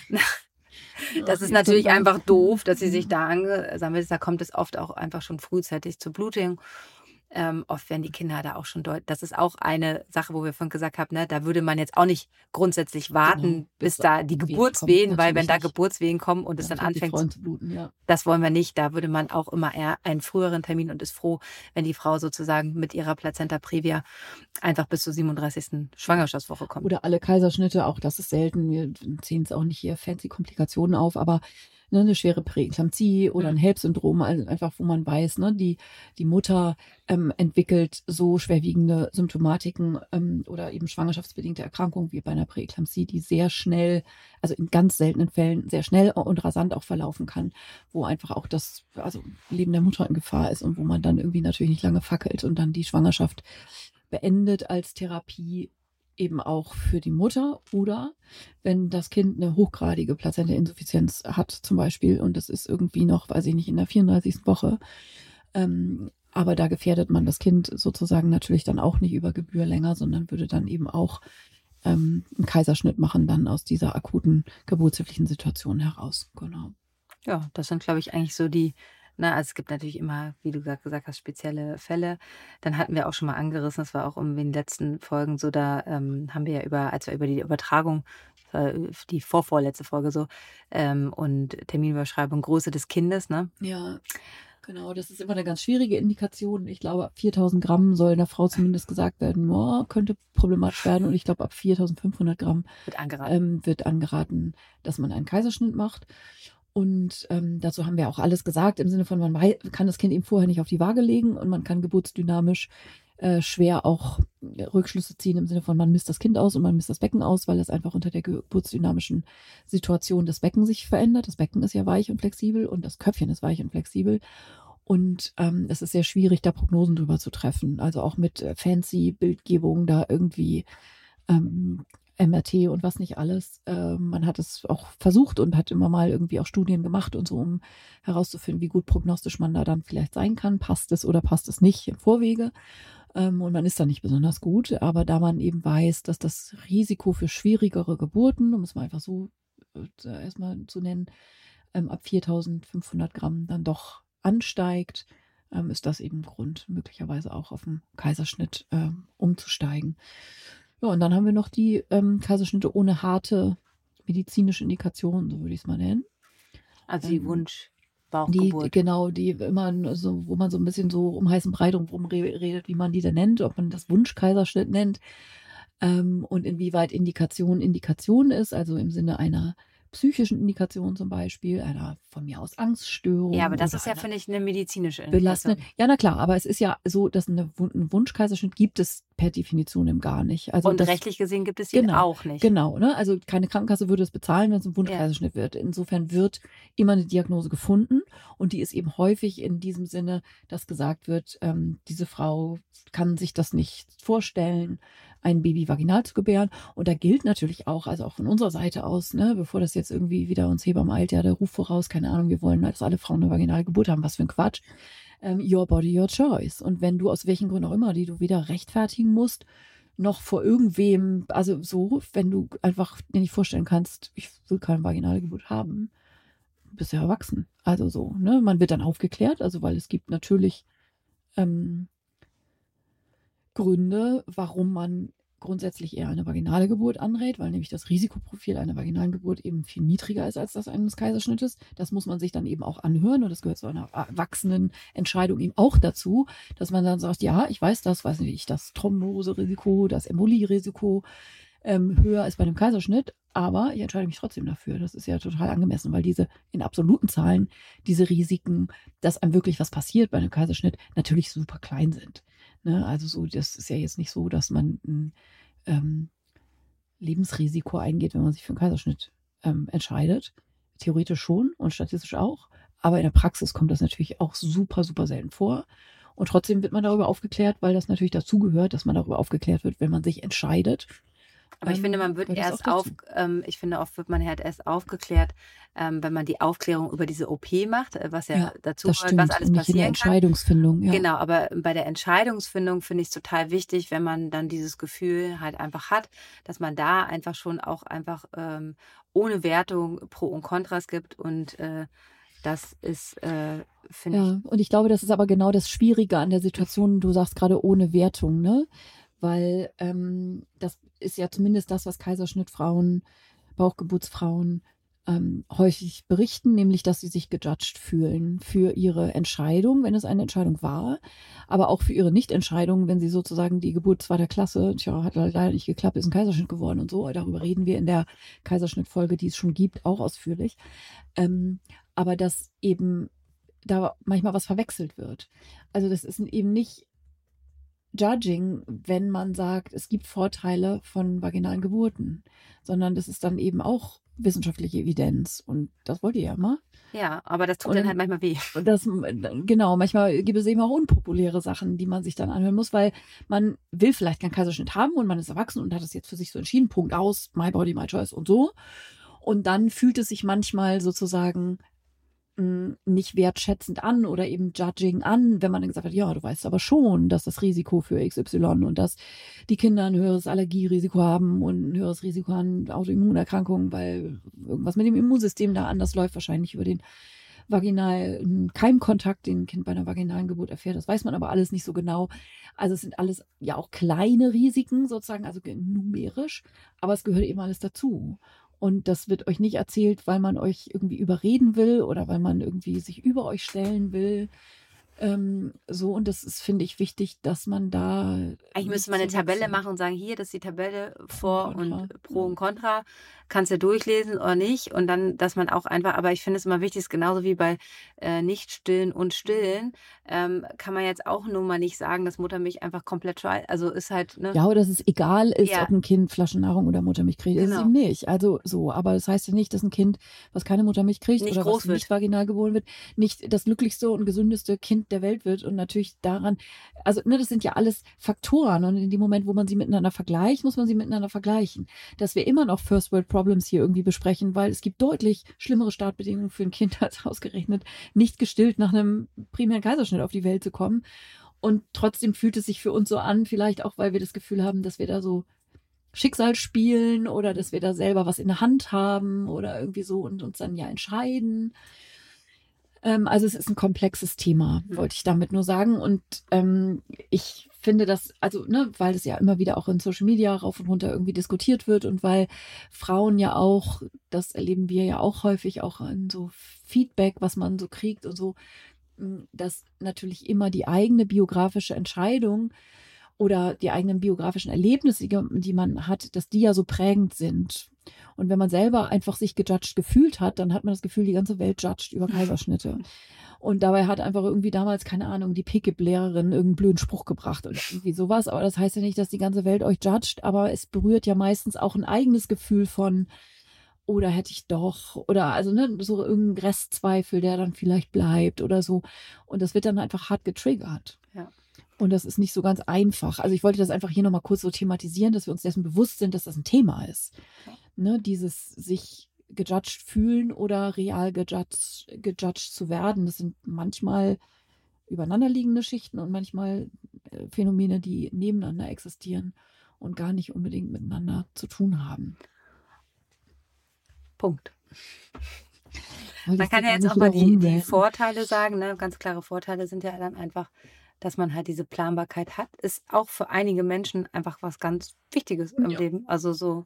das ist natürlich einfach doof, dass sie sich da angesammelt ist. Da kommt es oft auch einfach schon frühzeitig zur Blutung. Ähm, oft werden die Kinder da auch schon deutlich. Das ist auch eine Sache, wo wir vorhin gesagt haben, ne, da würde man jetzt auch nicht grundsätzlich warten, Genau, bis bis da die Wehen Geburtswehen, kommt, weil wenn natürlich da nicht. Geburtswehen kommen und es Dann dann fängt die anfängt, Frau an zu bluten, ja. das wollen wir nicht. Da würde man auch immer eher einen früheren Termin und ist froh, wenn die Frau sozusagen mit ihrer Plazenta previa einfach bis zur siebenunddreißigsten Schwangerschaftswoche kommt. Oder alle Kaiserschnitte, auch das ist selten. Wir ziehen es auch nicht hier fancy Komplikationen auf, aber ne, eine schwere Präeklampsie oder ein HELLP-Syndrom, also einfach, wo man weiß, ne, die, die Mutter ähm, entwickelt so schwerwiegende Symptomatiken ähm, oder eben schwangerschaftsbedingte Erkrankungen wie bei einer Präeklampsie, die sehr schnell, also in ganz seltenen Fällen sehr schnell und rasant auch verlaufen kann, wo einfach auch das also Leben der Mutter in Gefahr ist und wo man dann irgendwie natürlich nicht lange fackelt und dann die Schwangerschaft beendet als Therapie eben auch für die Mutter oder wenn das Kind eine hochgradige Plazentainsuffizienz hat zum Beispiel und das ist irgendwie noch, weiß ich nicht, in der vierunddreißigsten Woche, ähm, aber da gefährdet man das Kind sozusagen natürlich dann auch nicht über Gebühr länger, sondern würde dann eben auch ähm, einen Kaiserschnitt machen dann aus dieser akuten geburtshilflichen Situation heraus. Genau. Ja, das sind, glaube ich, eigentlich so die, na, also es gibt natürlich immer, wie du gerade gesagt hast, spezielle Fälle. Dann hatten wir auch schon mal angerissen, das war auch in den letzten Folgen so, da ähm, haben wir ja über, als wir über die Übertragung, äh, die vorvorletzte Folge so, ähm, und Terminüberschreibung Größe des Kindes, ne? Ja, genau. Das ist immer eine ganz schwierige Indikation. Ich glaube, ab viertausend Gramm soll einer Frau zumindest gesagt werden, oh, könnte problematisch werden. Und ich glaube, ab viertausendfünfhundert Gramm Wird angeraten. ähm, wird angeraten, dass man einen Kaiserschnitt macht. Und ähm, dazu haben wir auch alles gesagt, im Sinne von, man wei- kann das Kind eben vorher nicht auf die Waage legen und man kann geburtsdynamisch äh, schwer auch Rückschlüsse ziehen, im Sinne von, man misst das Kind aus und man misst das Becken aus, weil das einfach unter der geburtsdynamischen Situation des Becken sich verändert. Das Becken ist ja weich und flexibel und das Köpfchen ist weich und flexibel. Und ähm, es ist sehr schwierig, da Prognosen drüber zu treffen. Also auch mit äh, fancy Bildgebung da irgendwie ähm, M R T und was nicht alles. Äh, man hat es auch versucht und hat immer mal irgendwie auch Studien gemacht und so, um herauszufinden, wie gut prognostisch man da dann vielleicht sein kann. Passt es oder passt es nicht im Vorwege? Ähm, und man ist da nicht besonders gut. Aber da man eben weiß, dass das Risiko für schwierigere Geburten, um es mal einfach so äh, erstmal zu nennen, ähm, ab viertausendfünfhundert Gramm dann doch ansteigt, ähm, ist das eben Grund, möglicherweise auch auf den Kaiserschnitt ähm, umzusteigen. Ja, und dann haben wir noch die ähm, Kaiserschnitte ohne harte medizinische Indikation, so würde ich es mal nennen. Also die ähm, Wunsch, Die, Bauchgeburt. die, genau, die immer so, wo man so ein bisschen so um heißen Brei drum redet, wie man die denn nennt, ob man das Wunschkaiserschnitt nennt ähm, und inwieweit Indikation Indikation ist, also im Sinne einer psychischen Indikation zum Beispiel, einer von mir aus Angststörung. Ja, aber das oder ist ja, einer finde ich, eine medizinische belastende. Indikation. Ja, na klar, aber es ist ja so, dass eine, Wun- einen Wunschkaiserschnitt gibt es per Definition im gar nicht. Also und das, rechtlich gesehen gibt es ihn genau, auch nicht. Genau, ne? Also keine Krankenkasse würde es bezahlen, wenn es ein Wunschkaiserschnitt Ja. wird. Insofern wird immer eine Diagnose gefunden und die ist eben häufig in diesem Sinne, dass gesagt wird, ähm, diese Frau kann sich das nicht vorstellen, ein Baby vaginal zu gebären. Und da gilt natürlich auch, also auch von unserer Seite aus, ne, bevor das jetzt irgendwie wieder uns Hebammen eilt, ja, der Ruf voraus, keine Ahnung, wir wollen, dass alle Frauen eine vaginale Geburt haben, was für ein Quatsch. Ähm, your body, your choice. Und wenn du aus welchen Gründen auch immer, die du weder rechtfertigen musst, noch vor irgendwem, also so, wenn du einfach dir nicht vorstellen kannst, ich will keine vaginale Geburt haben, bist du ja erwachsen. Also so, ne, man wird dann aufgeklärt, also weil es gibt natürlich ähm, Gründe, warum man grundsätzlich eher eine vaginale Geburt anrät, weil nämlich das Risikoprofil einer vaginalen Geburt eben viel niedriger ist als das eines Kaiserschnittes. Das muss man sich dann eben auch anhören und das gehört zu einer erwachsenen Entscheidung eben auch dazu, dass man dann sagt, ja, ich weiß das, weiß nicht, das Thromboserisiko, das Embolierisiko ähm, höher ist bei einem Kaiserschnitt, aber ich entscheide mich trotzdem dafür. Das ist ja total angemessen, weil diese in absoluten Zahlen, diese Risiken, dass einem wirklich was passiert bei einem Kaiserschnitt, natürlich super klein sind. Ne? Also so, das ist ja jetzt nicht so, dass man ein ähm, Lebensrisiko eingeht, wenn man sich für einen Kaiserschnitt ähm, entscheidet. Theoretisch schon und statistisch auch, aber in der Praxis kommt das natürlich auch super, super selten vor. Und trotzdem wird man darüber aufgeklärt, weil das natürlich dazugehört, dass man darüber aufgeklärt wird, wenn man sich entscheidet. Aber ich Ähm, finde, man wird gehört das erst auch auf, dazu. ähm, ich finde, oft wird man halt erst aufgeklärt, ähm, wenn man die Aufklärung über diese O P macht, äh, was ja, Ja, dazu das gehört, was stimmt. alles Und nicht in der passieren kann. Entscheidungsfindung. Ja. Genau, aber bei der Entscheidungsfindung finde ich es total wichtig, wenn man dann dieses Gefühl halt einfach hat, dass man da einfach schon auch einfach ähm, ohne Wertung Pro und Kontras gibt und äh, das ist, äh, finde ich, Ja, und ich glaube, das ist aber genau das Schwierige an der Situation, du sagst gerade ohne Wertung, ne? Weil ähm, das ist ja zumindest das, was Kaiserschnittfrauen, Bauchgeburtsfrauen ähm, häufig berichten, nämlich, dass sie sich gejudged fühlen für ihre Entscheidung, wenn es eine Entscheidung war, aber auch für ihre Nichtentscheidung, wenn sie sozusagen die Geburt zweiter Klasse, tja, hat leider nicht geklappt, ist ein Kaiserschnitt geworden und so. Darüber reden wir in der Kaiserschnittfolge, die es schon gibt, auch ausführlich. Ähm, aber dass eben da manchmal was verwechselt wird. Also das ist eben nicht Judging, wenn man sagt, es gibt Vorteile von vaginalen Geburten, sondern das ist dann eben auch wissenschaftliche Evidenz und das wollt ihr ja immer. ja, aber das tut Und dann dann- halt manchmal weh. Und das, genau, manchmal gibt es eben auch unpopuläre Sachen, die man sich dann anhören muss, weil man will vielleicht keinen Kaiserschnitt haben und man ist erwachsen und hat es jetzt für sich so entschieden, Punkt aus, my body, my choice und so. Und dann fühlt es sich manchmal sozusagen mh, nicht wertschätzend an oder eben judging an, wenn man dann gesagt hat, ja, du weißt aber schon, dass das Risiko für X Y und dass die Kinder ein höheres Allergierisiko haben und ein höheres Risiko an Autoimmunerkrankungen, weil irgendwas mit dem Immunsystem da anders läuft, wahrscheinlich über den vaginalen Keimkontakt, den ein Kind bei einer vaginalen Geburt erfährt. Das weiß man aber alles nicht so genau. Also es sind alles ja auch kleine Risiken sozusagen, also numerisch, aber es gehört eben alles dazu. Und das wird euch nicht erzählt, weil man euch irgendwie überreden will oder weil man irgendwie sich über euch stellen will. Ähm, so, und das ist, finde ich, wichtig, dass man da. Eigentlich müsste man eine Tabelle machen und sagen, hier, das ist die Tabelle vor und Contra. und Pro und Contra. Kannst du durchlesen oder nicht? Und dann, dass man auch einfach, aber ich finde es immer wichtig, ist genauso wie bei äh, Nicht-Stillen und Stillen, ähm, kann man jetzt auch nur mal nicht sagen, dass Muttermilch einfach komplett scheiße, also ist halt, ne? Ja, oder dass es egal ist, Ja. ob ein Kind Flaschennahrung oder Muttermilch kriegt. Das ist Genau. eben nicht. Also so, aber das heißt ja nicht, dass ein Kind, was keine Muttermilch kriegt Nicht oder groß was wird. nicht vaginal geboren wird, nicht das glücklichste und gesündeste Kind der Welt wird. Und natürlich daran, also ne, das sind ja alles Faktoren. Und in dem Moment, wo man sie miteinander vergleicht, muss man sie miteinander vergleichen. Dass wir immer noch First World Problems hier irgendwie besprechen, weil es gibt deutlich schlimmere Startbedingungen für ein Kind als ausgerechnet nicht gestillt nach einem primären Kaiserschnitt auf die Welt zu kommen. Und trotzdem fühlt es sich für uns so an, vielleicht auch, weil wir das Gefühl haben, dass wir da so Schicksal spielen oder dass wir da selber was in der Hand haben oder irgendwie so und uns dann ja entscheiden. Ähm, also es ist ein komplexes Thema, Mhm. wollte ich damit nur sagen. Und ähm, ich finde das, also, ne, weil es ja immer wieder auch in Social Media rauf und runter irgendwie diskutiert wird und weil Frauen ja auch, das erleben wir ja auch häufig, auch in so Feedback, was man so kriegt und so, mh, dass natürlich immer die eigene biografische Entscheidung oder die eigenen biografischen Erlebnisse, die, die man hat, dass die ja so prägend sind. Und wenn man selber einfach sich gejudged gefühlt hat, dann hat man das Gefühl, die ganze Welt judged über Kaiserschnitte. Und dabei hat einfach irgendwie damals, keine Ahnung, die P K I-Lehrerin irgendeinen blöden Spruch gebracht oder irgendwie sowas. Aber das heißt ja nicht, dass die ganze Welt euch judgt, aber es berührt ja meistens auch ein eigenes Gefühl von, oder hätte ich doch, oder also ne, so irgendein Restzweifel, der dann vielleicht bleibt oder so. Und das wird dann einfach hart getriggert. Ja. Und das ist nicht so ganz einfach. Also ich wollte das einfach hier nochmal kurz so thematisieren, dass wir uns dessen bewusst sind, dass das ein Thema ist. Ne, dieses sich gejudged fühlen oder real gejudged, gejudged zu werden, das sind manchmal übereinanderliegende Schichten und manchmal äh, Phänomene, die nebeneinander existieren und gar nicht unbedingt miteinander zu tun haben. Punkt. Weil Man ich kann da ja jetzt nicht auch mal die, die rumrennen. Vorteile sagen. Ne? Ganz klare Vorteile sind ja dann einfach, dass man halt diese Planbarkeit hat. Ist auch für einige Menschen einfach was ganz Wichtiges im Ja. Leben. Also so,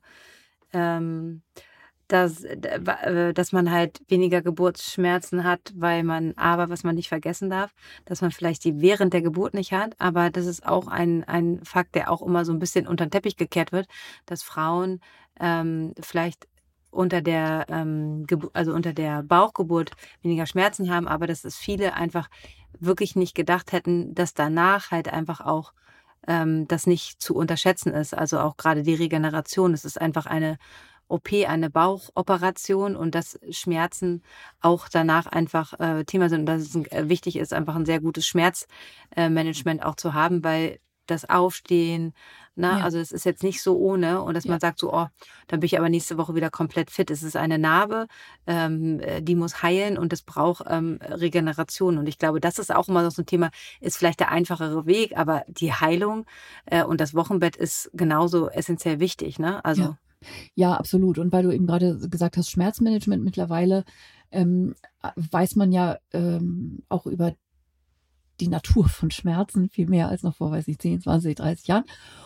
ähm, dass, äh, dass man halt weniger Geburtsschmerzen hat, weil man, aber was man nicht vergessen darf, dass man vielleicht die während der Geburt nicht hat. Aber das ist auch ein, ein Fakt, der auch immer so ein bisschen unter den Teppich gekehrt wird, dass Frauen ähm, vielleicht unter der ähm, Gebu- also unter der Bauchgeburt weniger Schmerzen haben, aber dass es viele einfach wirklich nicht gedacht hätten, dass danach halt einfach auch ähm, das nicht zu unterschätzen ist. Also auch gerade die Regeneration. Es ist einfach eine O P, eine Bauchoperation und dass Schmerzen auch danach einfach äh, Thema sind und dass es äh, wichtig ist, einfach ein sehr gutes Schmerzmanagement auch zu haben, weil das Aufstehen, ne, Ja. also es ist jetzt nicht so ohne und dass Ja. man sagt so, oh, dann bin ich aber nächste Woche wieder komplett fit. Es ist eine Narbe, ähm, äh, die muss heilen und es braucht ähm, Regeneration. Und ich glaube, das ist auch immer noch so ein Thema, ist vielleicht der einfachere Weg, aber die Heilung äh, und das Wochenbett ist genauso essentiell wichtig, ne? Also Ja. Ja, absolut. Und weil du eben gerade gesagt hast, Schmerzmanagement mittlerweile, ähm, weiß man ja ähm, auch über die Natur von Schmerzen viel mehr als noch vor, weiß ich, zehn, zwanzig, dreißig Jahren.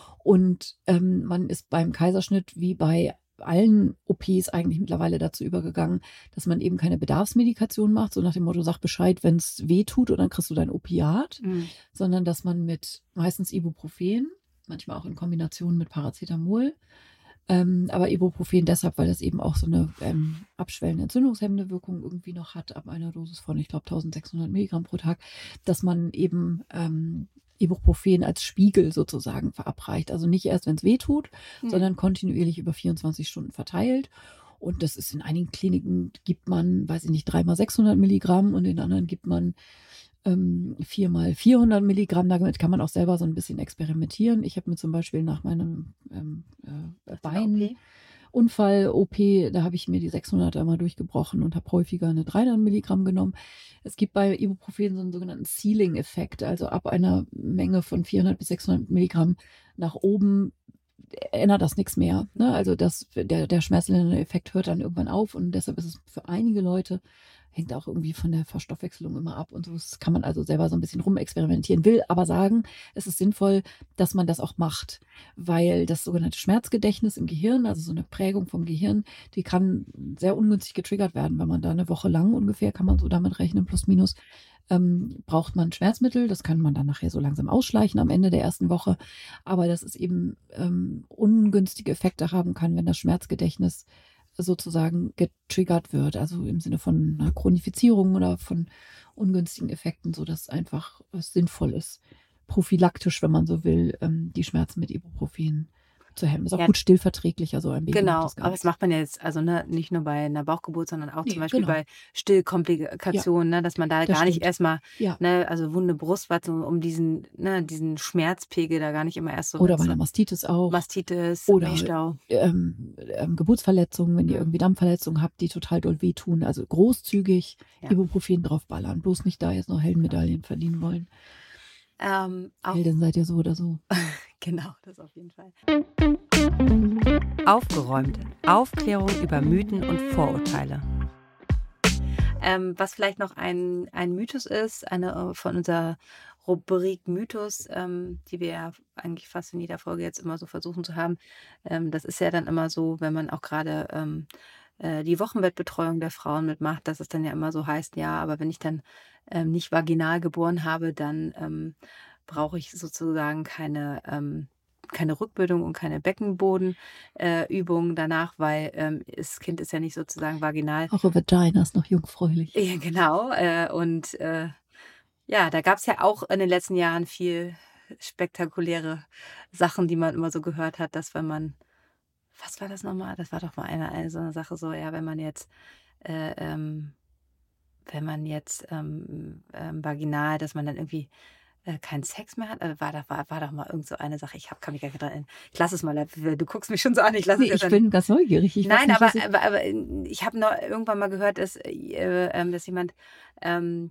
Und ähm, man ist beim Kaiserschnitt wie bei allen O Ps eigentlich mittlerweile dazu übergegangen, dass man eben keine Bedarfsmedikation macht, so nach dem Motto, sag Bescheid, wenn es weh tut und dann kriegst du dein Opiat, mh. sondern dass man mit meistens Ibuprofen, manchmal auch in Kombination mit Paracetamol, ähm, aber Ibuprofen deshalb, weil das eben auch so eine ähm, abschwellende entzündungshemmende Wirkung irgendwie noch hat, ab einer Dosis von, ich glaube, eintausendsechshundert Milligramm pro Tag, dass man eben ähm, Ibuprofen als Spiegel sozusagen verabreicht. Also nicht erst, wenn es weh tut, Mhm. sondern kontinuierlich über vierundzwanzig Stunden verteilt. Und das ist in einigen Kliniken, gibt man, weiß ich nicht, dreimal sechshundert Milligramm und in anderen gibt man ähm, viermal vierhundert Milligramm. Damit kann man auch selber so ein bisschen experimentieren. Ich habe mir zum Beispiel nach meinem ähm, äh, Bein Unfall-O P, da habe ich mir die sechshundert einmal durchgebrochen und habe häufiger eine dreihundert Milligramm genommen. Es gibt bei Ibuprofen so einen sogenannten Ceiling-Effekt, also ab einer Menge von vierhundert bis sechshundert Milligramm nach oben ändert das nichts mehr. Ne? Also das, der, der schmerzlindernde Effekt hört dann irgendwann auf und deshalb ist es für einige Leute, hängt auch irgendwie von der Verstoffwechselung immer ab und so. Das kann man also selber so ein bisschen rumexperimentieren, will aber sagen, es ist sinnvoll, dass man das auch macht, weil das sogenannte Schmerzgedächtnis im Gehirn, also so eine Prägung vom Gehirn, die kann sehr ungünstig getriggert werden, wenn man da eine Woche lang ungefähr, kann man so damit rechnen, plus minus, ähm, braucht man Schmerzmittel. Das kann man dann nachher so langsam ausschleichen am Ende der ersten Woche. Aber dass es eben ähm, ungünstige Effekte haben kann, wenn das Schmerzgedächtnis sozusagen getriggert wird. Also im Sinne von einer Chronifizierung oder von ungünstigen Effekten, sodass einfach es sinnvoll ist, prophylaktisch, wenn man so will, ähm, die Schmerzen mit Ibuprofen zu hemmen. Ist auch Ja. gut stillverträglich, also ein Baby macht Genau, das gar aber das nichts. macht man ja jetzt, also ne, nicht nur bei einer Bauchgeburt, sondern auch Nee, zum Beispiel genau. bei Stillkomplikationen, ne, dass man da Das gar nicht stimmt. erstmal, Ja. ne, also wunde Brustwarze, um, um diesen, ne, diesen Schmerzpegel da gar nicht immer erst so Oder bei so einer Mastitis auch. Mastitis, Oder Milchstau. ähm, ähm, Geburtsverletzungen, wenn ihr Mhm. irgendwie Dampfverletzungen habt, die total doll wehtun. Also großzügig Ja. Ibuprofen draufballern. Bloß nicht da jetzt noch Heldenmedaillen verdienen wollen. Ähm, auch, Heldin seid ihr so oder so. genau, das auf jeden Fall. Aufgeräumt. Aufklärung über Mythen und Vorurteile. Ähm, was vielleicht noch ein, ein Mythos ist, eine äh, von unserer Rubrik Mythos, ähm, die wir ja eigentlich fast in jeder Folge jetzt immer so versuchen zu haben. Ähm, das ist ja dann immer so, wenn man auch gerade ähm, äh, die Wochenbettbetreuung der Frauen mitmacht, dass es dann ja immer so heißt, ja, aber wenn ich dann ähm, nicht vaginal geboren habe, dann ähm, brauche ich sozusagen keine, ähm, keine Rückbildung und keine Beckenbodenübung äh, Übung danach, weil ähm, das Kind ist ja nicht sozusagen vaginal. Eure Vagina ist noch jungfräulich. Ja, genau. Äh, und äh, ja, da gab es ja auch in den letzten Jahren viel spektakuläre Sachen, die man immer so gehört hat, dass wenn man, was war das nochmal? Das war doch mal eine, eine so eine Sache so, ja, wenn man jetzt, äh, ähm, wenn man jetzt ähm, ähm, vaginal, dass man dann irgendwie äh, keinen Sex mehr hat. Äh, war, da, war, war doch mal irgend so eine Sache. Ich hab, kann mich gar nicht dran erinnern. Ich lasse es mal. Du guckst mich schon so an. Ich lasse Nee, es jetzt ich an. bin ganz neugierig. Ich weiß Nein, nicht, aber, was ich- aber, aber ich habe noch irgendwann mal gehört, dass, äh, ähm, dass jemand ähm,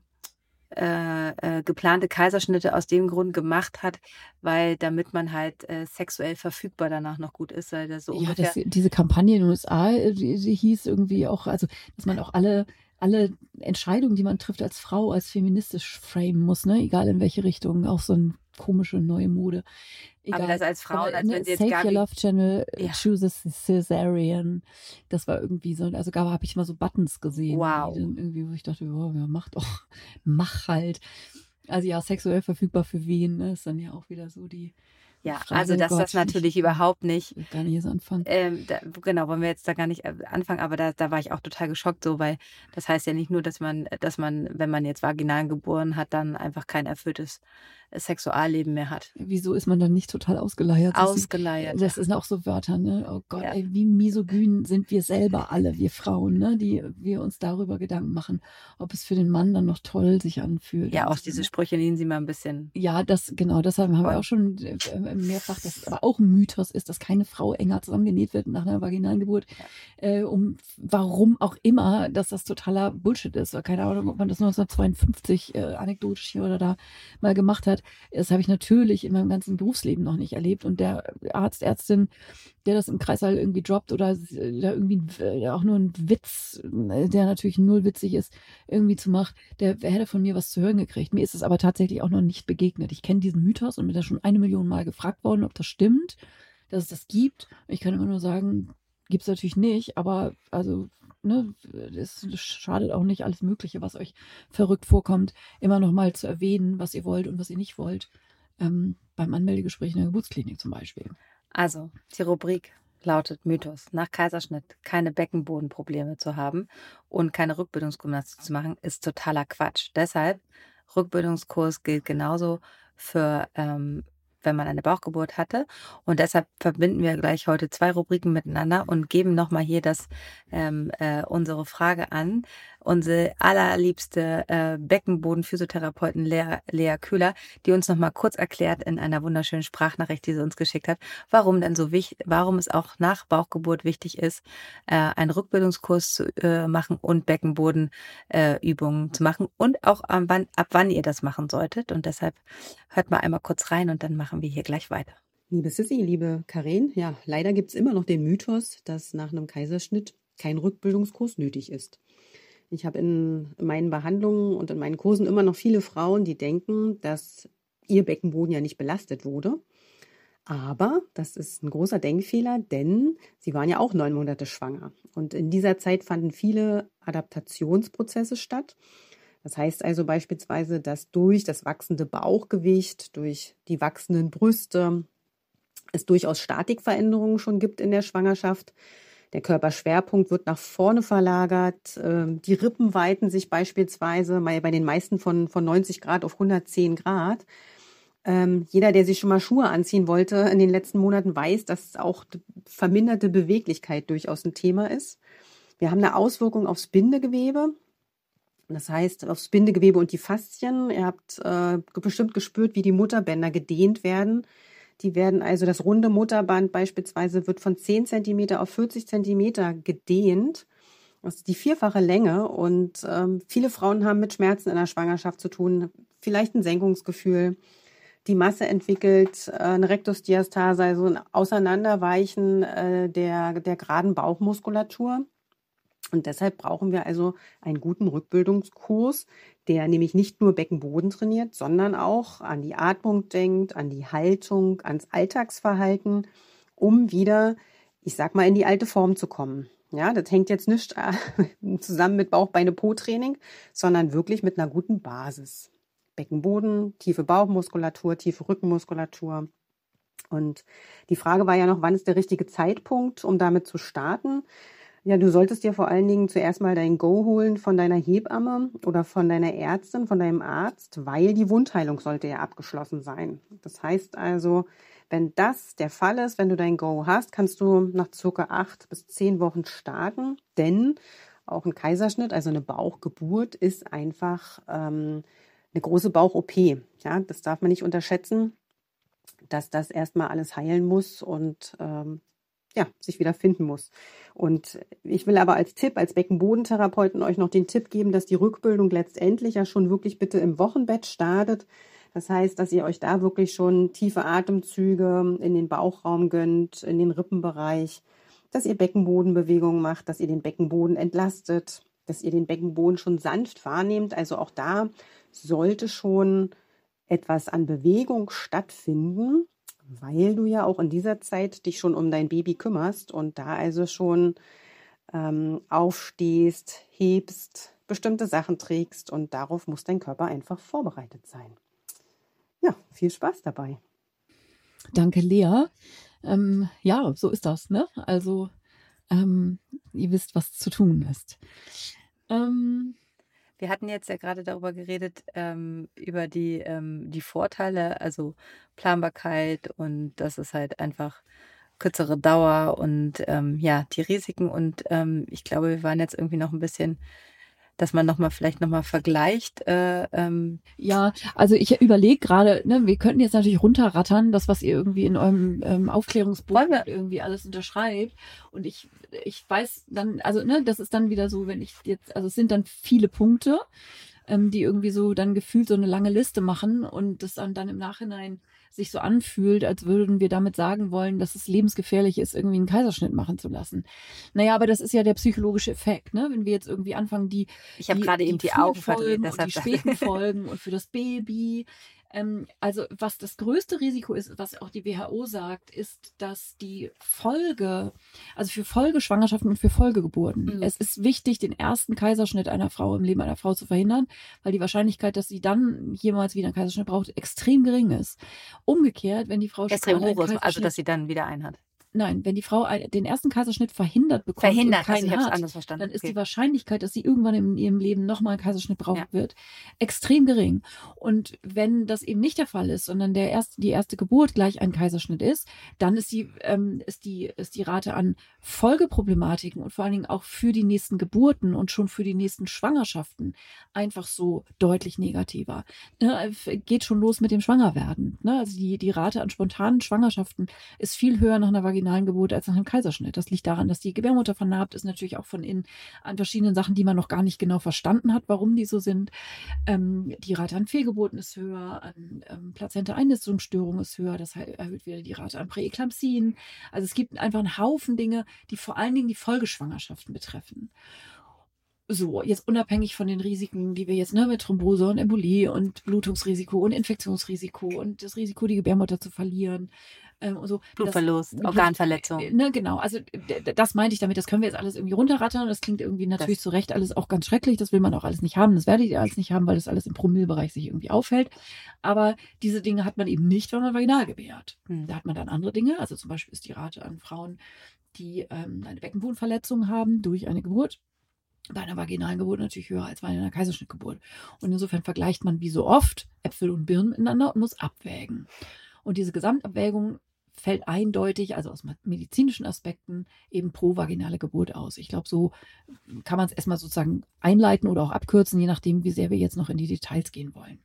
äh, äh, geplante Kaiserschnitte aus dem Grund gemacht hat, weil damit man halt äh, sexuell verfügbar danach noch gut ist, weil das so Ja, ungefähr. das, diese Kampagne in den U S A, äh, die, die hieß irgendwie auch, also dass man auch alle, alle Entscheidungen, die man trifft als Frau, als feministisch framen muss, ne? Egal in welche Richtung, auch so eine komische neue Mode. Aber das als Frauen, Aber, als ne, wenn sie jetzt Save Gabi- Your Love Channel, äh, Ja. choose a Cesarean. Das war irgendwie so, also da habe ich mal so Buttons gesehen, Wow. die dann irgendwie, wo ich dachte, oh, ja, mach doch, mach halt. Also ja, sexuell verfügbar für wen, ne? Ist dann ja auch wieder so die Ja, Frage, also dass Gott, das natürlich ich, überhaupt nicht. will gar nicht erst anfangen. Ähm, da, genau, wollen wir jetzt da gar nicht äh, anfangen, aber da, da war ich auch total geschockt, so, weil das heißt ja nicht nur, dass man, dass man, wenn man jetzt vaginal geboren hat, dann einfach kein erfülltes äh, Sexualleben mehr hat. Wieso ist man dann nicht total ausgeleiert? Das, Ausgeleiert. das sind auch so Wörter, ne? Oh Gott, Ja. ey, wie misogyn sind wir selber alle, wir Frauen, ne? Die wir uns darüber Gedanken machen, ob es für den Mann dann noch toll sich anfühlt. Ja, und auch so, diese ne? Sprüche nehmen sie mal ein bisschen. Ja, das, genau, deshalb haben wir auch schon äh, mehrfach, dass es aber auch ein Mythos ist, dass keine Frau enger zusammengenäht wird nach einer vaginalen Geburt. Äh, um warum auch immer, dass das totaler Bullshit ist. Keine Ahnung, ob man das neunzehnhundertzweiundfünfzig äh, anekdotisch hier oder da mal gemacht hat. Das habe ich natürlich in meinem ganzen Berufsleben noch nicht erlebt. Und der Arzt, Ärztin, der das im Kreißsaal irgendwie droppt oder äh, da irgendwie äh, auch nur ein Witz, äh, der natürlich null witzig ist, irgendwie zu macht, der hätte von mir was zu hören gekriegt. Mir ist es aber tatsächlich auch noch nicht begegnet. Ich kenne diesen Mythos und bin da schon eine Million Mal gefragt worden, ob das stimmt, dass es das gibt. Ich kann immer nur sagen, gibt es natürlich nicht, aber also, ne, es schadet auch nicht alles Mögliche, was euch verrückt vorkommt, immer noch mal zu erwähnen, was ihr wollt und was ihr nicht wollt. Ähm, beim Anmeldegespräch in der Geburtsklinik zum Beispiel. Also, die Rubrik lautet Mythos. Nach Kaiserschnitt keine Beckenbodenprobleme zu haben und keine Rückbildungsgymnastik zu machen, ist totaler Quatsch. Deshalb, Rückbildungskurs gilt genauso für, ähm, wenn man eine Bauchgeburt hatte. Und deshalb verbinden wir gleich heute zwei Rubriken miteinander und geben nochmal hier das, ähm, äh, unsere Frage an. Unsere allerliebste äh, Beckenboden-Physiotherapeutin Lea, Lea Köhler, die uns nochmal kurz erklärt in einer wunderschönen Sprachnachricht, die sie uns geschickt hat, warum denn so wichtig, warum es auch nach Bauchgeburt wichtig ist, äh, einen Rückbildungskurs zu äh, machen und Beckenbodenübungen äh, Übungen zu machen und auch ab wann, ab wann ihr das machen solltet. Und deshalb hört mal einmal kurz rein und dann machen wir hier gleich weiter. Liebe Sissi, liebe Karin, ja, leider gibt es immer noch den Mythos, dass nach einem Kaiserschnitt kein Rückbildungskurs nötig ist. Ich habe in meinen Behandlungen und in meinen Kursen immer noch viele Frauen, die denken, dass ihr Beckenboden ja nicht belastet wurde. Aber das ist ein großer Denkfehler, denn sie waren ja auch neun Monate schwanger. Und in dieser Zeit fanden viele Adaptationsprozesse statt. Das heißt also beispielsweise, dass durch das wachsende Bauchgewicht, durch die wachsenden Brüste es durchaus Statikveränderungen schon gibt in der Schwangerschaft. Der Körperschwerpunkt wird nach vorne verlagert. Die Rippen weiten sich beispielsweise bei den meisten von, von neunzig Grad auf hundertzehn Grad. Jeder, der sich schon mal Schuhe anziehen wollte in den letzten Monaten, weiß, dass auch verminderte Beweglichkeit durchaus ein Thema ist. Wir haben eine Auswirkung aufs Bindegewebe. Das heißt, aufs Bindegewebe und die Faszien. Ihr habt äh, bestimmt gespürt, wie die Mutterbänder gedehnt werden. Die werden also, das runde Mutterband beispielsweise wird von zehn Zentimeter auf vierzig Zentimeter gedehnt. Das ist die vierfache Länge und ähm, viele Frauen haben mit Schmerzen in der Schwangerschaft zu tun, vielleicht ein Senkungsgefühl. Die Masse entwickelt äh, eine Rektusdiastase, also ein Auseinanderweichen äh, der, der geraden Bauchmuskulatur. Und deshalb brauchen wir also einen guten Rückbildungskurs, der nämlich nicht nur Beckenboden trainiert, sondern auch an die Atmung denkt, an die Haltung, ans Alltagsverhalten, um wieder, ich sag mal, in die alte Form zu kommen. Ja, das hängt jetzt nicht zusammen mit Bauch-Beine-Po-Training, sondern wirklich mit einer guten Basis. Beckenboden, tiefe Bauchmuskulatur, tiefe Rückenmuskulatur. Und die Frage war ja noch, wann ist der richtige Zeitpunkt, um damit zu starten? Ja, du solltest dir vor allen Dingen zuerst mal dein Go holen von deiner Hebamme oder von deiner Ärztin, von deinem Arzt, weil die Wundheilung sollte ja abgeschlossen sein. Das heißt also, wenn das der Fall ist, wenn du dein Go hast, kannst du nach circa acht bis zehn Wochen starten, denn auch ein Kaiserschnitt, also eine Bauchgeburt, ist einfach ähm, eine große Bauch-O P. Ja, das darf man nicht unterschätzen, dass das erstmal alles heilen muss und ähm, ja, sich wieder finden muss. Und ich will aber als Tipp, als Beckenbodentherapeuten euch noch den Tipp geben, dass die Rückbildung letztendlich ja schon wirklich bitte im Wochenbett startet. Das heißt, dass ihr euch da wirklich schon tiefe Atemzüge in den Bauchraum gönnt, in den Rippenbereich, dass ihr Beckenbodenbewegungen macht, dass ihr den Beckenboden entlastet, dass ihr den Beckenboden schon sanft wahrnehmt. Also auch da sollte schon etwas an Bewegung stattfinden, weil du ja auch in dieser Zeit dich schon um dein Baby kümmerst und da also schon ähm, aufstehst, hebst, bestimmte Sachen trägst und darauf muss dein Körper einfach vorbereitet sein. Ja, viel Spaß dabei. Danke, Lea. Ähm, ja, so ist das, ne? Also, ähm, ihr wisst, was zu tun ist. Ähm, Wir hatten jetzt ja gerade darüber geredet, ähm, über die, ähm, die Vorteile, also Planbarkeit und dass es halt einfach kürzere Dauer und ähm, ja, die Risiken. Und ähm, ich glaube, wir waren jetzt irgendwie noch ein bisschen, dass man nochmal vielleicht nochmal vergleicht. Äh, ähm, Ja, also ich überlege gerade, ne, wir könnten jetzt natürlich runterrattern, das, was ihr irgendwie in eurem ähm, Aufklärungsbuch Wollen wir? irgendwie alles unterschreibt. Und ich, ich weiß dann, also ne, das ist dann wieder so, wenn ich jetzt, also es sind dann viele Punkte, ähm, die irgendwie so dann gefühlt so eine lange Liste machen und das dann, dann im Nachhinein sich so anfühlt, als würden wir damit sagen wollen, dass es lebensgefährlich ist, irgendwie einen Kaiserschnitt machen zu lassen. Naja, aber das ist ja der psychologische Effekt, ne? Wenn wir jetzt irgendwie anfangen, die Ich habe die- gerade eben die frühen Augen verdreht, Folgen deshalb und die dachte ich- späten Folgen und für das Baby. Ähm, also was das größte Risiko ist, was auch die W H O sagt, ist, dass die Folge, also für Folgeschwangerschaften und für Folgegeburten, Mhm. es ist wichtig, den ersten Kaiserschnitt einer Frau im Leben einer Frau zu verhindern, weil die Wahrscheinlichkeit, dass sie dann jemals wieder einen Kaiserschnitt braucht, extrem gering ist. Umgekehrt, wenn die Frau Extrem schon einen hoch ist, also Kaiserschnitt- dass sie dann wieder einen hat. Nein, wenn die Frau ein- den ersten Kaiserschnitt verhindert bekommt Verhindert, und also keinen ich habe es hat, anders verstanden. dann ist Okay. die Wahrscheinlichkeit, dass sie irgendwann in ihrem Leben nochmal einen Kaiserschnitt brauchen Ja. wird, extrem gering. Und wenn das eben nicht der Fall ist, sondern der erste, die erste Geburt gleich ein Kaiserschnitt ist, dann ist die, ähm, ist die, ist die Rate an Folgeproblematiken und vor allen Dingen auch für die nächsten Geburten und schon für die nächsten Schwangerschaften einfach so deutlich negativer. Ne, geht schon los mit dem Schwangerwerden. Ne? Also die, die Rate an spontanen Schwangerschaften ist viel höher nach einer vaginalen Geburt als nach einem Kaiserschnitt. Das liegt daran, dass die Gebärmutter vernarbt ist, natürlich auch von innen an verschiedenen Sachen, die man noch gar nicht genau verstanden hat, warum die so sind. Ähm, die Rate an Fehlgeburten ist höher, an ähm, Plazenta-Einnistungsstörungen ist höher, das erhöht wieder die Rate an Präeklampsien. Also es gibt einfach einen Haufen Dinge, die vor allen Dingen die Folgeschwangerschaften betreffen. So, jetzt unabhängig von den Risiken, die wir jetzt ne, mit Thrombose und Embolie und Blutungsrisiko und Infektionsrisiko und das Risiko, die Gebärmutter zu verlieren. Ähm, und so. Blutverlust, Das- Organverletzung. Ne, genau, also d- d- das meinte ich damit, das können wir jetzt alles irgendwie runterrattern. Das klingt irgendwie natürlich Das- zu Recht alles auch ganz schrecklich. Das will man auch alles nicht haben. Das werdet ihr alles nicht haben, weil das alles im Promillbereich sich irgendwie aufhält. Aber diese Dinge hat man eben nicht, wenn man vaginal gebärt. Hm. Da hat man dann andere Dinge. Also zum Beispiel ist die Rate an Frauen, die ähm, eine Beckenbodenverletzung haben durch eine Geburt, bei einer vaginalen Geburt natürlich höher als bei einer Kaiserschnittgeburt. Und insofern vergleicht man wie so oft Äpfel und Birnen miteinander und muss abwägen. Und diese Gesamtabwägung fällt eindeutig, also aus medizinischen Aspekten, eben pro vaginale Geburt aus. Ich glaube, so kann man es erstmal sozusagen einleiten oder auch abkürzen, je nachdem, wie sehr wir jetzt noch in die Details gehen wollen.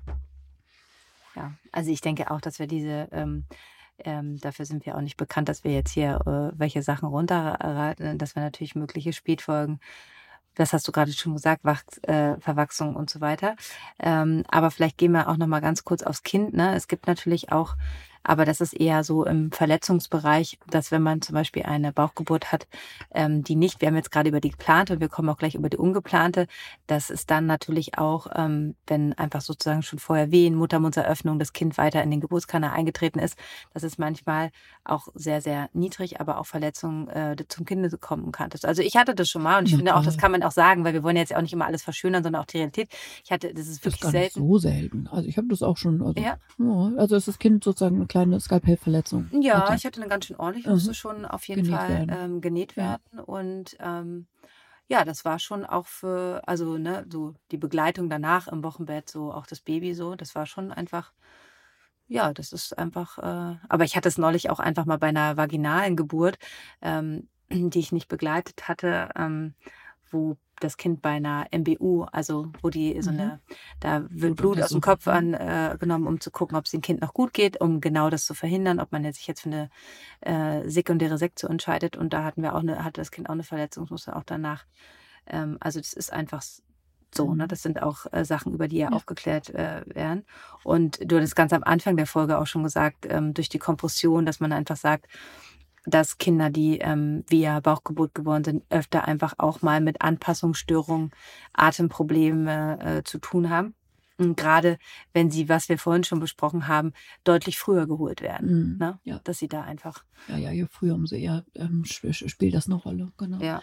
Ja, also ich denke auch, dass wir diese, ähm, ähm, dafür sind wir auch nicht bekannt, dass wir jetzt hier äh, welche Sachen runterraten, dass wir natürlich mögliche Spätfolgen, das hast du gerade schon gesagt, Wachs, äh, Verwachsung und so weiter. Ähm, aber vielleicht gehen wir auch noch mal ganz kurz aufs Kind. Ne? Es gibt natürlich auch, aber das ist eher so im Verletzungsbereich, dass wenn man zum Beispiel eine Bauchgeburt hat, ähm, die nicht, wir haben jetzt gerade über die geplante und wir kommen auch gleich über die ungeplante, dass es dann natürlich auch, ähm, wenn einfach sozusagen schon vorher Wehen, Muttermundseröffnung, das Kind weiter in den Geburtskanal eingetreten ist, dass es manchmal auch sehr, sehr niedrig, aber auch Verletzungen äh, zum Kind kommen kann. Das- Also ich hatte das schon mal und ich Na finde auch, toll. das kann man auch sagen, weil wir wollen jetzt auch nicht immer alles verschönern, sondern auch die Realität. Ich hatte, das ist Das ist wirklich gar nicht selten. so selten. Also ich habe das auch schon. Also, Ja. ja, also ist das Kind sozusagen kleine Skalpellverletzung Ja, hatte. ich hatte eine ganz schön ordentliche, Mhm. musste schon auf jeden Genäht Fall werden. ähm, genäht Ja. werden. Und ähm, ja, das war schon auch für, also ne, so die Begleitung danach im Wochenbett, so auch das Baby so, das war schon einfach, ja, das ist einfach, äh, aber ich hatte es neulich auch einfach mal bei einer vaginalen Geburt, ähm, die ich nicht begleitet hatte, ähm, wo das Kind bei einer M B U, also wo die so Mhm. eine, da wird Blut Blut aus dem untersucht. Kopf Mhm. an, äh, genommen, um zu gucken, ob es dem Kind noch gut geht, um genau das zu verhindern, ob man jetzt sich jetzt für eine äh, sekundäre Sektion entscheidet. Und da hatten wir auch eine, hatte das Kind auch eine Verletzung, musste auch danach. Ähm, also das ist einfach s- so, ne? Mhm. Das sind auch äh, Sachen, über die ja Ja. aufgeklärt äh, werden. Und du hattest ganz am Anfang der Folge auch schon gesagt, ähm, durch die Kompression, dass man einfach sagt, dass Kinder, die ähm, via Bauchgeburt geboren sind, öfter einfach auch mal mit Anpassungsstörungen, Atemprobleme äh, zu tun haben. Und gerade wenn sie, was wir vorhin schon besprochen haben, deutlich früher geholt werden. Mhm. Ne? Ja. Dass sie da einfach, Ja, ja, je früher, umso eher ähm, sp sp- spielt das eine Rolle, genau. ja.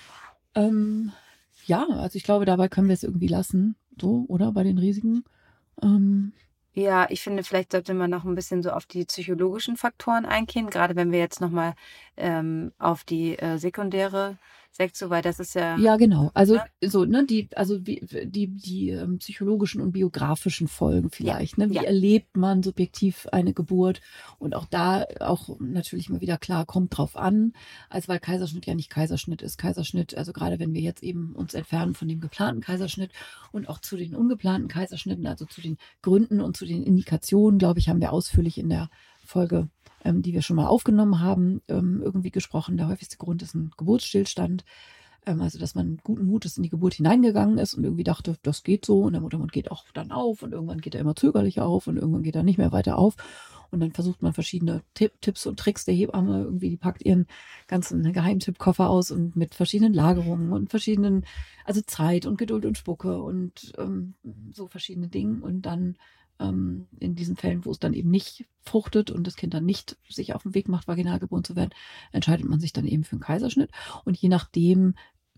Ähm, ja, also ich glaube, dabei können wir es irgendwie lassen, so, oder? Bei den Risiken. Ähm, Ja, ich finde, vielleicht sollte man noch ein bisschen so auf die psychologischen Faktoren eingehen, gerade wenn wir jetzt nochmal ähm, auf die äh, sekundäre Sektion, weil das ist ja, Ja, genau. Also ne? so, ne, die, also wie, die, die ähm, psychologischen und biografischen Folgen vielleicht, ne? Wie ja. erlebt man subjektiv eine Geburt? Und auch da auch natürlich mal wieder klar, kommt drauf an, also weil Kaiserschnitt ja nicht Kaiserschnitt ist. Kaiserschnitt, also gerade wenn wir jetzt eben uns entfernen von dem geplanten Kaiserschnitt und auch zu den ungeplanten Kaiserschnitten, also zu den Gründen und zu den Indikationen, glaube ich, haben wir ausführlich in der Folge, ähm, die wir schon mal aufgenommen haben, ähm, irgendwie gesprochen. Der häufigste Grund ist ein Geburtsstillstand. Ähm, also, dass man guten Mutes in die Geburt hineingegangen ist und irgendwie dachte, das geht so. Und der Muttermund geht auch dann auf und irgendwann geht er immer zögerlicher auf und irgendwann geht er nicht mehr weiter auf. Und dann versucht man verschiedene Tipp, Tipps und Tricks der Hebamme irgendwie, die packt ihren ganzen Geheimtippkoffer aus und mit verschiedenen Lagerungen und verschiedenen, also Zeit und Geduld und Spucke und ähm, so verschiedene Dinge. Und dann ähm, in diesen Fällen, wo es dann eben nicht fruchtet und das Kind dann nicht sich auf den Weg macht, vaginal geboren zu werden, entscheidet man sich dann eben für einen Kaiserschnitt. Und je nachdem,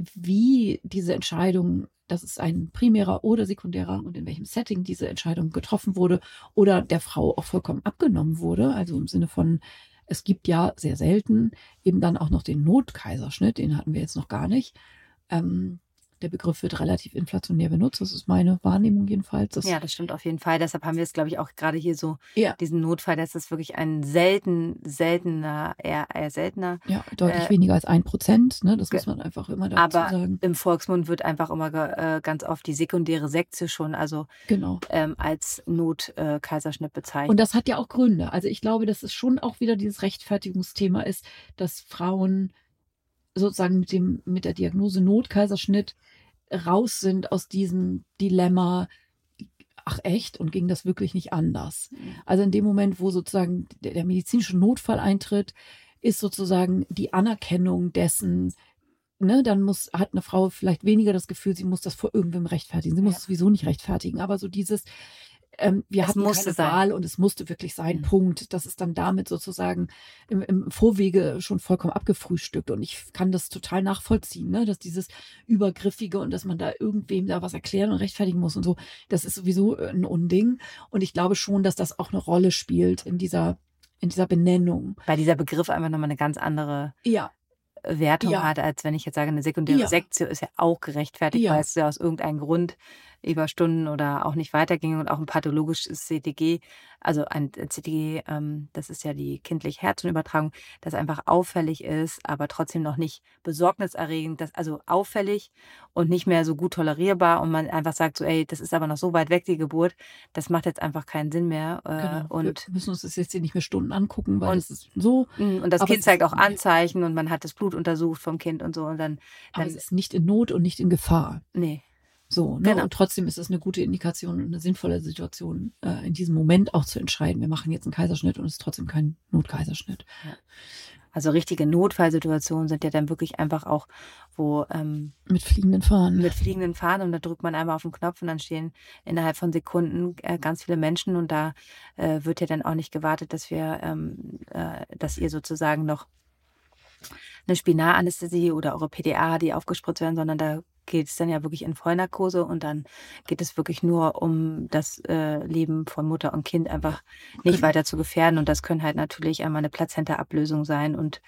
wie diese Entscheidung, das ist ein primärer oder sekundärer und in welchem Setting diese Entscheidung getroffen wurde oder der Frau auch vollkommen abgenommen wurde, also im Sinne von, es gibt ja sehr selten eben dann auch noch den Notkaiserschnitt, den hatten wir jetzt noch gar nicht. Ähm, der Begriff wird relativ inflationär benutzt, das ist meine Wahrnehmung jedenfalls. Das Ja, das stimmt auf jeden Fall. Deshalb haben wir es, glaube ich, auch gerade hier so, Ja. diesen Notfall, das ist wirklich ein selten, seltener, eher, eher seltener. Ja, deutlich Äh, weniger als ein Prozent, ne? Das ge- muss man einfach immer dazu Aber sagen. im Volksmund wird einfach immer ge- äh, ganz oft die sekundäre Sektion schon, also Genau. ähm, als Notkaiserschnitt äh, Kaiserschnitt bezeichnet. Und das hat ja auch Gründe. Also ich glaube, dass es schon auch wieder dieses Rechtfertigungsthema ist, dass Frauen sozusagen mit dem, mit der Diagnose Notkaiserschnitt raus sind aus diesem Dilemma, ach echt, und ging das wirklich nicht anders? Also in dem Moment, wo sozusagen der, der medizinische Notfall eintritt, ist sozusagen die Anerkennung dessen, ne, dann muss, hat eine Frau vielleicht weniger das Gefühl, sie muss das vor irgendwem rechtfertigen. Sie muss Ja. es sowieso nicht rechtfertigen, aber so dieses, ähm, wir Es hatten musste keine sein. Wahl und es musste wirklich sein, Mhm. Punkt. Das ist dann damit sozusagen im, im Vorwege schon vollkommen abgefrühstückt und ich kann das total nachvollziehen, ne, dass dieses Übergriffige und dass man da irgendwem da was erklären und rechtfertigen muss und so, das ist sowieso ein Unding und ich glaube schon, dass das auch eine Rolle spielt in dieser, in dieser Benennung. Weil dieser Begriff einfach nochmal eine ganz andere Ja, Wertung Ja. hat, als wenn ich jetzt sage, eine sekundäre Ja. Sektion ist ja auch gerechtfertigt, Ja. weil es ja aus irgendeinem Grund über Stunden oder auch nicht weiterging und auch ein pathologisches C T G, also ein C T G, ähm, das ist ja die kindliche Herzchenübertragung, das einfach auffällig ist, aber trotzdem noch nicht besorgniserregend, das, also auffällig und nicht mehr so gut tolerierbar und man einfach sagt so, ey, das ist aber noch so weit weg, die Geburt, das macht jetzt einfach keinen Sinn mehr. Äh, genau. und Wir müssen uns das jetzt hier nicht mehr Stunden angucken, weil Und- das ist so, und das Aber Kind es zeigt ist- auch Anzeichen und man hat das Blut untersucht vom Kind und so und dann, aber dann es ist nicht in Not und nicht in Gefahr. nee. So, ne? Genau. Und trotzdem ist es eine gute Indikation und eine sinnvolle Situation, äh, in diesem Moment auch zu entscheiden. Wir machen jetzt einen Kaiserschnitt und es ist trotzdem kein Notkaiserschnitt. Also richtige Notfallsituationen sind ja dann wirklich einfach auch, wo ähm, Mit fliegenden Fahnen. mit fliegenden Fahnen und da drückt man einmal auf den Knopf und dann stehen innerhalb von Sekunden äh, ganz viele Menschen und da äh, wird ja dann auch nicht gewartet, dass wir, ähm, äh, dass ihr sozusagen noch eine Spinalanästhesie oder eure P D A, die aufgespritzt werden, sondern da geht es dann ja wirklich in Vollnarkose und dann geht es wirklich nur um das äh, Leben von Mutter und Kind einfach nicht Genau. weiter zu gefährden. Und das können halt natürlich einmal eine Plazenta-Ablösung sein und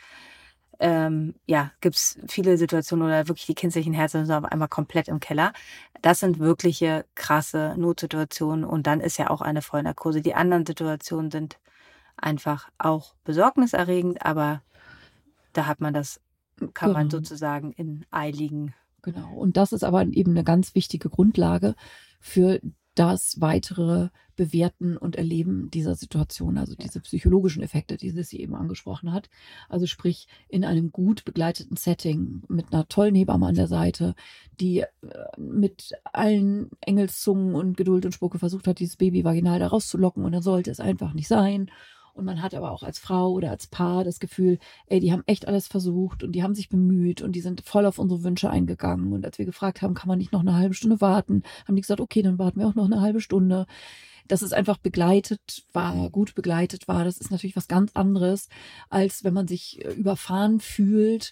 ähm, ja, gibt es viele Situationen oder wirklich die kindlichen Herzen sind auf einmal komplett im Keller. Das sind wirkliche krasse Notsituationen und dann ist ja auch eine Vollnarkose. Die anderen Situationen sind einfach auch besorgniserregend, aber da hat man das, kann man Genau. sozusagen in eiligen. Genau. Und das ist aber eben eine ganz wichtige Grundlage für das weitere Bewerten und Erleben dieser Situation, also diese psychologischen Effekte, die sie eben angesprochen hat. Also sprich, in einem gut begleiteten Setting mit einer tollen Hebamme an der Seite, die äh, mit allen Engelszungen und Geduld und Spucke versucht hat, dieses Baby vaginal da rauszulocken und dann sollte es einfach nicht sein. Und man hat aber auch als Frau oder als Paar das Gefühl, ey, die haben echt alles versucht und die haben sich bemüht und die sind voll auf unsere Wünsche eingegangen. Und als wir gefragt haben, kann man nicht noch eine halbe Stunde warten, haben die gesagt, okay, dann warten wir auch noch eine halbe Stunde. Dass es einfach begleitet war, gut begleitet war, das ist natürlich was ganz anderes, als wenn man sich äh, überfahren fühlt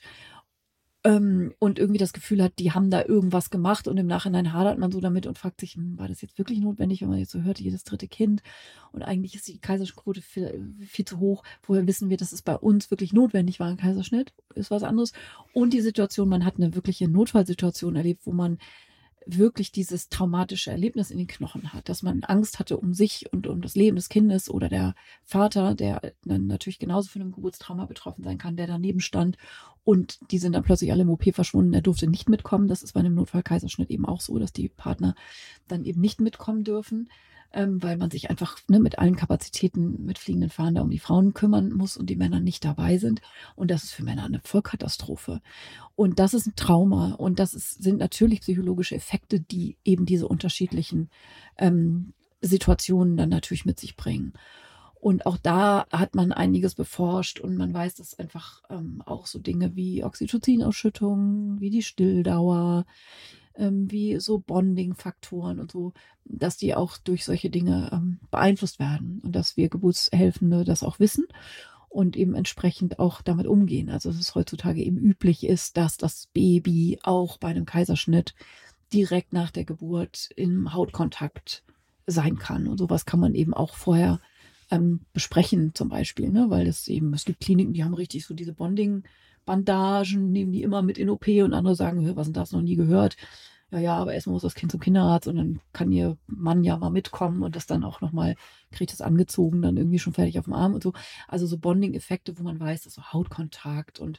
ähm, und irgendwie das Gefühl hat, die haben da irgendwas gemacht und im Nachhinein hadert man so damit und fragt sich, hm, war das jetzt wirklich notwendig, wenn man jetzt so hört, jedes dritte Kind und eigentlich ist die Kaiserschnittquote viel, viel zu hoch. Woher wissen wir, dass es bei uns wirklich notwendig war, ein Kaiserschnitt, ist was anderes. Und die Situation, man hat eine wirkliche Notfallsituation erlebt, wo man wirklich dieses traumatische Erlebnis in den Knochen hat, dass man Angst hatte um sich und um das Leben des Kindes oder der Vater, der dann natürlich genauso von einem Geburtstrauma betroffen sein kann, der daneben stand und die sind dann plötzlich alle im O P verschwunden, er durfte nicht mitkommen. Das ist bei einem Notfall-Kaiserschnitt eben auch so, dass die Partner dann eben nicht mitkommen dürfen, ähm, weil man sich einfach ne, mit allen Kapazitäten mit fliegenden Fahnen da um die Frauen kümmern muss und die Männer nicht dabei sind. Und das ist für Männer eine Vollkatastrophe. Und das ist ein Trauma und das ist, sind natürlich psychologische Effekte, die eben diese unterschiedlichen ähm, Situationen dann natürlich mit sich bringen. Und auch da hat man einiges beforscht und man weiß, dass einfach ähm, auch so Dinge wie Oxytocin-Ausschüttung, wie die Stilldauer, ähm, wie so Bonding-Faktoren und so, dass die auch durch solche Dinge ähm, beeinflusst werden und dass wir Geburtshelfende das auch wissen und eben entsprechend auch damit umgehen. Also dass es heutzutage eben üblich ist, dass das Baby auch bei einem Kaiserschnitt direkt nach der Geburt im Hautkontakt sein kann. Und sowas kann man eben auch vorher ähm, besprechen zum Beispiel, ne? Weil es eben, es gibt Kliniken, die haben richtig so diese Bonding-Bandagen, nehmen die immer mit in O P und andere sagen, was sind das, noch nie gehört. Ja, ja, aber erstmal muss das Kind zum Kinderarzt und dann kann ihr Mann ja mal mitkommen und das dann auch nochmal, kriegt das angezogen, dann irgendwie schon fertig auf dem Arm und so. Also so Bonding-Effekte, wo man weiß, dass so Hautkontakt und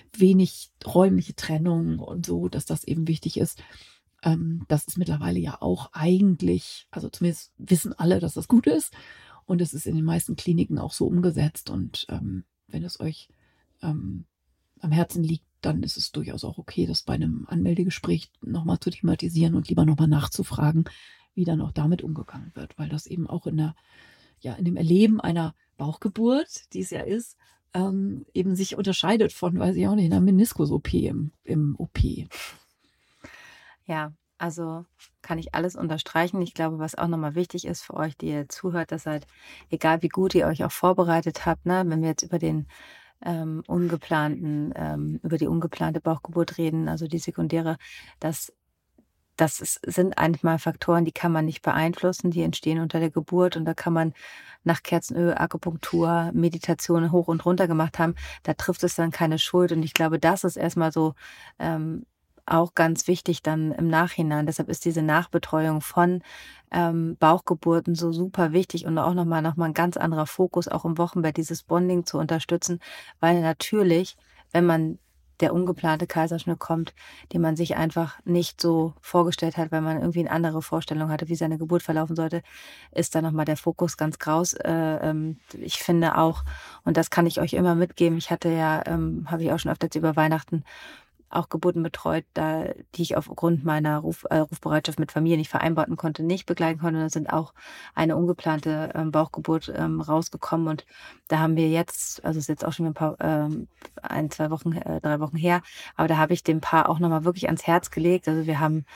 wenig räumliche Trennung und so, dass das eben wichtig ist. Ähm, das ist mittlerweile ja auch eigentlich, also zumindest wissen alle, dass das gut ist. Und es ist in den meisten Kliniken auch so umgesetzt. Und ähm, wenn es euch ähm, am Herzen liegt, dann ist es durchaus auch okay, das bei einem Anmeldegespräch nochmal zu thematisieren und lieber nochmal nachzufragen, wie dann auch damit umgegangen wird. Weil das eben auch in der, ja, in dem Erleben einer Bauchgeburt, die es ja ist, ähm, eben sich unterscheidet von, weiß ich auch nicht, einer Meniskus-O P im, im O P. Ja, also kann ich alles unterstreichen. Ich glaube, was auch nochmal wichtig ist für euch, die ihr zuhört, dass halt, egal wie gut ihr euch auch vorbereitet habt, ne, wenn wir jetzt über den ähm, ungeplanten, ähm, über die ungeplante Bauchgeburt reden, also die sekundäre, dass das ist, sind manchmal Faktoren, die kann man nicht beeinflussen, die entstehen unter der Geburt und da kann man nach Kerzenöl, Akupunktur, Meditation hoch und runter gemacht haben, da trifft es dann keine Schuld und ich glaube, das ist erstmal so ähm, auch ganz wichtig dann im Nachhinein. Deshalb ist diese Nachbetreuung von ähm, Bauchgeburten so super wichtig und auch nochmal noch mal ein ganz anderer Fokus, auch im Wochenbett, dieses Bonding zu unterstützen, weil natürlich, wenn man der ungeplante Kaiserschnitt kommt, den man sich einfach nicht so vorgestellt hat, weil man irgendwie eine andere Vorstellung hatte, wie seine Geburt verlaufen sollte, ist da nochmal der Fokus ganz graus. Äh, ähm, ich finde auch, und das kann ich euch immer mitgeben, ich hatte ja, ähm, habe ich auch schon öfters über Weihnachten auch Geburten betreut, da, die ich aufgrund meiner Ruf, äh, Rufbereitschaft mit Familie nicht vereinbaren konnte, nicht begleiten konnte. Da sind auch eine ungeplante ähm, Bauchgeburt ähm, rausgekommen und da haben wir jetzt, also es ist jetzt auch schon ein paar, ähm, ein, zwei Wochen, äh, drei Wochen her, aber da habe ich dem Paar auch nochmal wirklich ans Herz gelegt. Also wir haben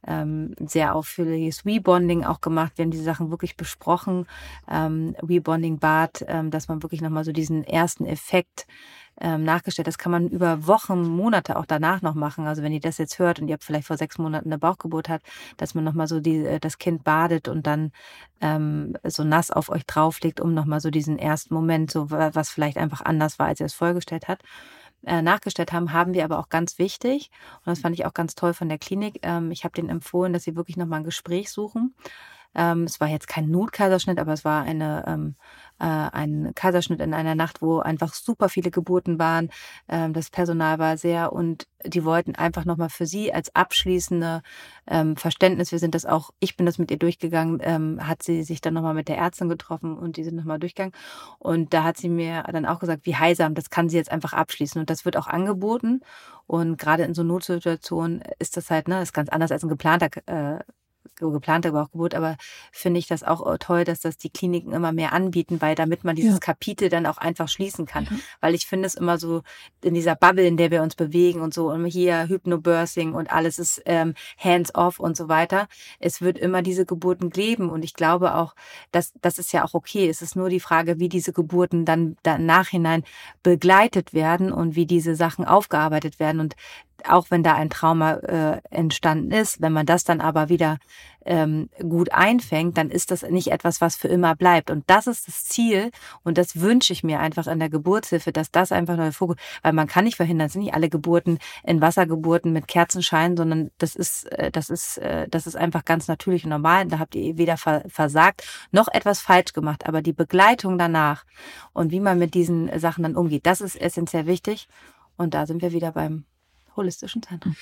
ähm, sehr ausführliches Rebonding auch gemacht. Wir haben diese Sachen wirklich besprochen. Ähm, Rebonding-Bad, ähm, dass man wirklich nochmal so diesen ersten Effekt ähm, nachgestellt. Das kann man über Wochen, Monate auch danach noch machen. Also wenn ihr das jetzt hört und ihr habt vielleicht vor sechs Monaten eine Bauchgeburt habt, dass man nochmal so die, das Kind badet und dann ähm, so nass auf euch drauflegt, um nochmal so diesen ersten Moment, so was vielleicht einfach anders war, als ihr es vorgestellt habt, äh, nachgestellt haben, haben wir aber auch ganz wichtig. Und das fand ich auch ganz toll von der Klinik. Ähm, ich habe denen empfohlen, dass sie wirklich nochmal ein Gespräch suchen. Ähm, es war jetzt kein Notkaiserschnitt, aber es war eine, ähm, äh, ein Kaiserschnitt in einer Nacht, wo einfach super viele Geburten waren. Ähm, das Personal war sehr und die wollten einfach nochmal für sie als abschließende ähm, Verständnis, wir sind das auch, ich bin das mit ihr durchgegangen, ähm, hat sie sich dann nochmal mit der Ärztin getroffen und die sind nochmal durchgegangen. Und da hat sie mir dann auch gesagt, wie heilsam, das kann sie jetzt einfach abschließen. Und das wird auch angeboten. Und gerade in so Notsituationen ist das halt, ne, ist ganz anders als ein geplanter äh, geplante Bauchgeburt, aber finde ich das auch toll, dass das die Kliniken immer mehr anbieten, weil damit man dieses ja. Kapitel dann auch einfach schließen kann. Mhm. Weil ich finde es immer so in dieser Bubble, in der wir uns bewegen und so, und hier Hypnobirthing und alles ist ähm, hands-off und so weiter. Es wird immer diese Geburten geben und ich glaube auch, dass das ist ja auch okay. Es ist nur die Frage, wie diese Geburten dann, dann im Nachhinein begleitet werden und wie diese Sachen aufgearbeitet werden. Und auch wenn da ein Trauma äh, entstanden ist, wenn man das dann aber wieder ähm, gut einfängt, dann ist das nicht etwas, was für immer bleibt. Und das ist das Ziel und das wünsche ich mir einfach in der Geburtshilfe, dass das einfach neue Fokus, weil man kann nicht verhindern, es sind nicht alle Geburten in Wassergeburten mit Kerzenschein, sondern das ist, äh, das ist, äh, das ist einfach ganz natürlich und normal. Da habt ihr weder versagt noch etwas falsch gemacht, aber die Begleitung danach und wie man mit diesen Sachen dann umgeht, das ist essentiell wichtig. Und da sind wir wieder beim holistischen Zentrum.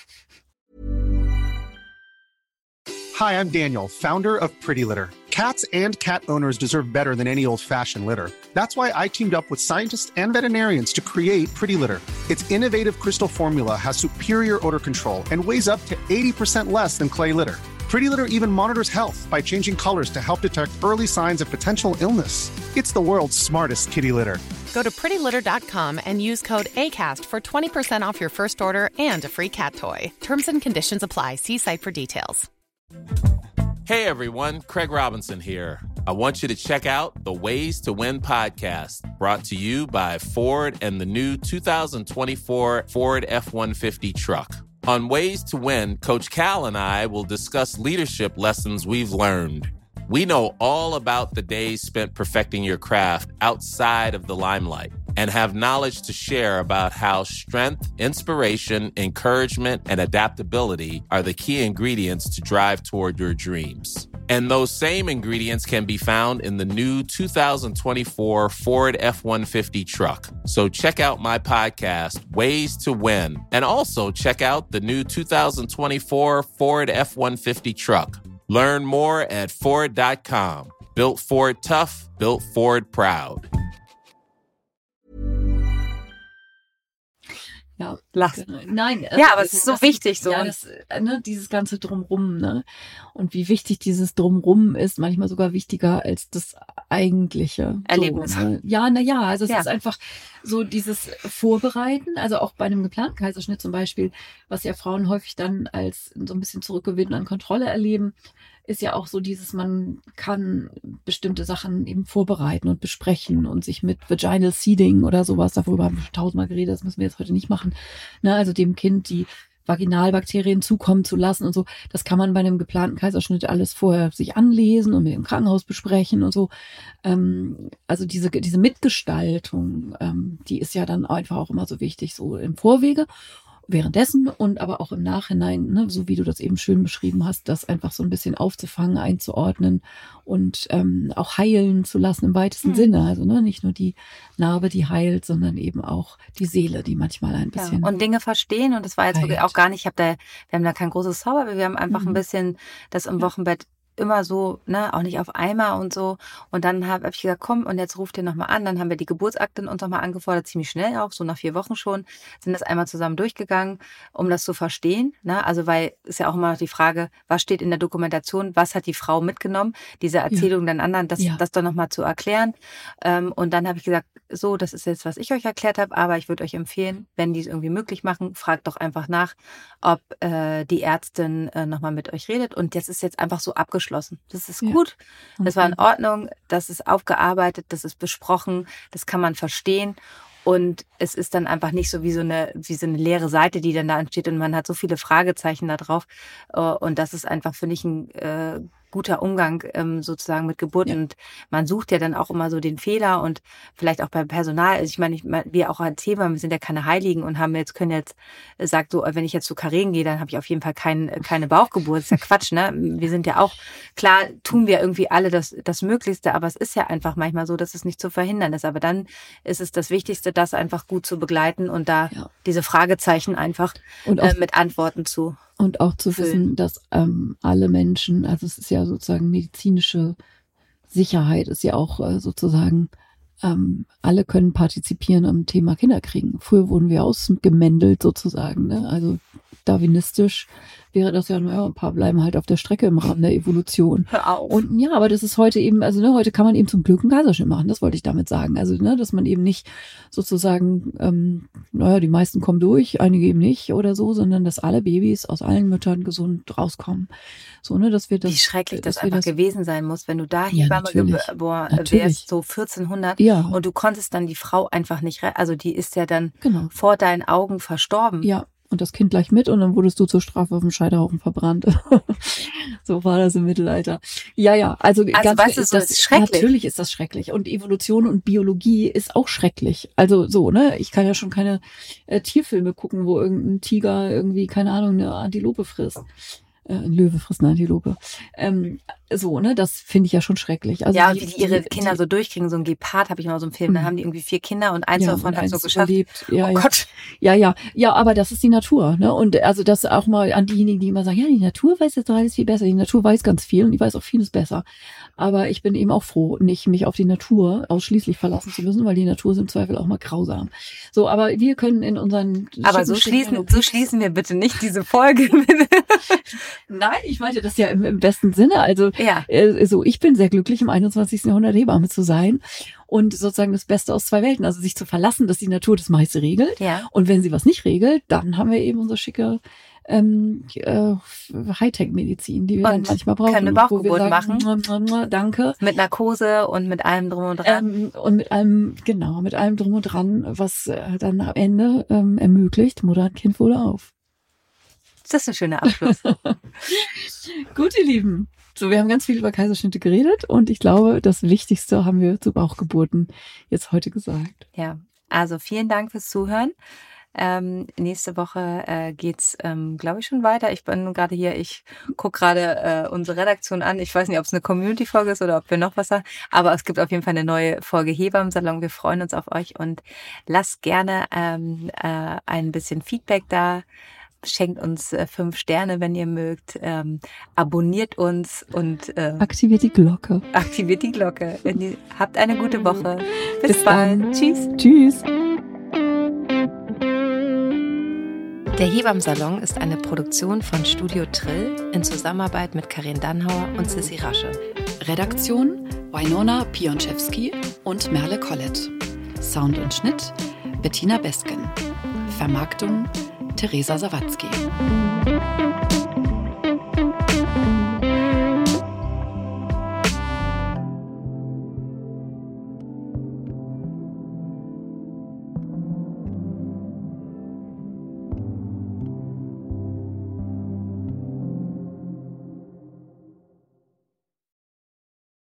Hi, I'm Daniel, founder of Pretty Litter. Cats and cat owners deserve better than any old-fashioned litter. That's why I teamed up with scientists and veterinarians to create Pretty Litter. Its innovative crystal formula has superior odor control and weighs up to eighty percent less than clay litter. Pretty Litter even monitors health by changing colors to help detect early signs of potential illness. It's the world's smartest kitty litter. Go to pretty litter dot com and use code ACAST for twenty percent off your first order and a free cat toy. Terms and conditions apply. See site for details. Hey everyone, Craig Robinson here. I want you to check out the Ways to Win podcast, brought to you by Ford and the new two thousand twenty-four Ford F one fifty truck. On Ways to Win, Coach Cal and I will discuss leadership lessons we've learned. We know all about the days spent perfecting your craft outside of the limelight and have knowledge to share about how strength, inspiration, encouragement, and adaptability are the key ingredients to drive toward your dreams. And those same ingredients can be found in the new two thousand twenty-four Ford F one fifty truck. So check out my podcast, Ways to Win, and also check out the new two thousand twenty-four Ford F one fifty truck. Learn more at Ford dot com. Built Ford tough, built Ford proud. Ja, Lass. Nein. Also ja, aber es ist so das, wichtig so. Ja, das, ne, dieses ganze Drumrum, ne? Und wie wichtig dieses Drumrum ist, manchmal sogar wichtiger als das eigentliche Erlebnis. So, ne? Ja, na ja, also es ja. ist einfach so dieses Vorbereiten, also auch bei einem geplanten Kaiserschnitt zum Beispiel, was ja Frauen häufig dann als so ein bisschen Zurückgewinnen an Kontrolle erleben, ist ja auch so dieses, man kann bestimmte Sachen eben vorbereiten und besprechen und sich mit Vaginal Seeding oder sowas, darüber haben wir schon tausendmal geredet, das müssen wir jetzt heute nicht machen, ne, also dem Kind die Vaginalbakterien zukommen zu lassen und so, das kann man bei einem geplanten Kaiserschnitt alles vorher sich anlesen und mit dem Krankenhaus besprechen und so. Ähm, also diese, diese Mitgestaltung, ähm, die ist ja dann einfach auch immer so wichtig, so im Vorwege. Währenddessen und aber auch im Nachhinein, ne, so wie du das eben schön beschrieben hast, das einfach so ein bisschen aufzufangen, einzuordnen und ähm, auch heilen zu lassen im weitesten mhm. Sinne. Also ne, nicht nur die Narbe, die heilt, sondern eben auch die Seele, die manchmal ein bisschen... Ja, und Dinge verstehen und das war jetzt heilt. Wirklich auch gar nicht, ich habe da, wir haben da kein großes Zauber, aber wir haben einfach mhm. ein bisschen das im Wochenbett immer so, ne, auch nicht auf einmal und so. Und dann habe hab ich gesagt, komm, und jetzt ruft ihr nochmal an. Dann haben wir die Geburtsakten uns nochmal angefordert, ziemlich schnell auch, so nach vier Wochen schon, sind das einmal zusammen durchgegangen, um das zu verstehen. Ne? Also weil ist ja auch immer noch die Frage, was steht in der Dokumentation, was hat die Frau mitgenommen, diese Erzählung ja. den anderen, das, ja. das dann nochmal zu erklären. Ähm, und dann habe ich gesagt, so, das ist jetzt, was ich euch erklärt habe, aber ich würde euch empfehlen, wenn die es irgendwie möglich machen, fragt doch einfach nach, ob äh, die Ärztin äh, nochmal mit euch redet. Und das ist jetzt einfach so abgeschlossen. Das ist gut, ja. das war in Ordnung, das ist aufgearbeitet, das ist besprochen, das kann man verstehen. Und es ist dann einfach nicht so wie so eine wie so eine leere Seite, die dann da entsteht und man hat so viele Fragezeichen da drauf. Und das ist einfach, finde ich, ein äh, guter Umgang ähm, sozusagen mit Geburten. Ja. Und man sucht ja dann auch immer so den Fehler und vielleicht auch beim Personal. Also ich meine, ich, wir auch als Hebamme, wir sind ja keine Heiligen und haben jetzt, können jetzt, sagt so, wenn ich jetzt zu Karen gehe, dann habe ich auf jeden Fall kein, keine Bauchgeburt. Das ist ja Quatsch, ne? Wir sind ja auch, klar tun wir irgendwie alle das, das Möglichste, aber es ist ja einfach manchmal so, dass es nicht zu verhindern ist. Aber dann ist es das Wichtigste, das einfach gut zu begleiten und da ja. diese Fragezeichen einfach und auch, äh, mit Antworten zu Und auch zu füllen. Wissen, dass ähm, alle Menschen, also es ist ja sozusagen medizinische Sicherheit, ist ja auch äh, sozusagen, ähm, alle können partizipieren am Thema Kinderkriegen. Früher wurden wir ausgemändelt sozusagen, ne? Also darwinistisch wäre das ja, naja, ein paar bleiben halt auf der Strecke im Rahmen der Evolution. Hör auf. Und ja, aber das ist heute eben, also ne, heute kann man eben zum Glück einen Kaiserschnitt machen, das wollte ich damit sagen. Also, ne, dass man eben nicht sozusagen, ähm, naja, die meisten kommen durch, einige eben nicht oder so, sondern dass alle Babys aus allen Müttern gesund rauskommen. So, ne, dass wir das. Wie schrecklich das einfach das, gewesen sein muss, wenn du da Hebamme ja, geboren wärst, so vierzehnhundert, ja. und du konntest dann die Frau einfach nicht, also die ist ja dann genau. vor deinen Augen verstorben. Ja. Und das Kind gleich mit und dann wurdest du zur Strafe auf dem Scheiterhaufen verbrannt. So war das im Mittelalter. Ja, ja, also, also ganz weißt du, so das ist schrecklich. Natürlich ist das schrecklich. Und Evolution und Biologie ist auch schrecklich. Also so, ne? Ich kann ja schon keine äh, Tierfilme gucken, wo irgendein Tiger irgendwie, keine Ahnung, eine Antilope frisst. Äh, ein Löwe frisst eine Antilope. Ähm, so, ne, das finde ich ja schon schrecklich. Also ja, die, wie die ihre die, Kinder die, so durchkriegen, so ein Gepard habe ich mal so einen Film, da haben die irgendwie vier Kinder und eins ja, davon hat eins so geschafft. Überlebt. Ja, oh ja. Gott. Ja, ja, ja, aber das ist die Natur, ne? Und also das auch mal an diejenigen, die immer sagen, ja, die Natur weiß jetzt alles viel besser. Die Natur weiß ganz viel und die weiß auch vieles besser. Aber ich bin eben auch froh, nicht mich auf die Natur ausschließlich verlassen zu müssen, weil die Natur ist im Zweifel auch mal grausam. So, aber wir können in unseren Aber so schließen, so schließen wir bitte nicht diese Folge. Nein, ich meinte das ja im, im besten Sinne. Also ja. äh, so, ich bin sehr glücklich, im einundzwanzigsten Jahrhundert Hebamme zu sein und sozusagen das Beste aus zwei Welten. Also sich zu verlassen, dass die Natur das meiste regelt. Ja. Und wenn sie was nicht regelt, dann haben wir eben unsere schicke ähm, äh, Hightech-Medizin, die wir und dann manchmal brauchen. Können eine Bauchgeburt sagen, machen. Danke. Mit Narkose und mit allem drum und dran. Ähm, und mit allem, genau, mit allem drum und dran, was äh, dann am Ende ähm, ermöglicht, Mutter und Kind wohl auf. Das ist ein schöner Abschluss. Gut, ihr Lieben. So, wir haben ganz viel über Kaiserschnitte geredet und ich glaube, das Wichtigste haben wir zu Bauchgeburten jetzt heute gesagt. Ja, also vielen Dank fürs Zuhören. Ähm, nächste Woche äh, geht's, ähm, glaube ich, schon weiter. Ich bin gerade hier, ich gucke gerade äh, unsere Redaktion an. Ich weiß nicht, ob es eine Community-Folge ist oder ob wir noch was sagen, aber es gibt auf jeden Fall eine neue Folge Hebammensalon. Wir freuen uns auf euch und lasst gerne ähm, äh, ein bisschen Feedback da. Schenkt uns äh, fünf Sterne, wenn ihr mögt. Ähm, abonniert uns und äh, aktiviert die Glocke. Aktiviert die Glocke. Ihr, habt eine gute Woche. Bis, Bis bald. Dann. Tschüss. Tschüss. Der Hebammensalon ist eine Produktion von Studio Trill in Zusammenarbeit mit Karin Dannhauer und Sissi Rasche. Redaktion Wynona Pionczewski und Merle Collett. Sound und Schnitt Bettina Besken. Vermarktung Theresa Sawatzki.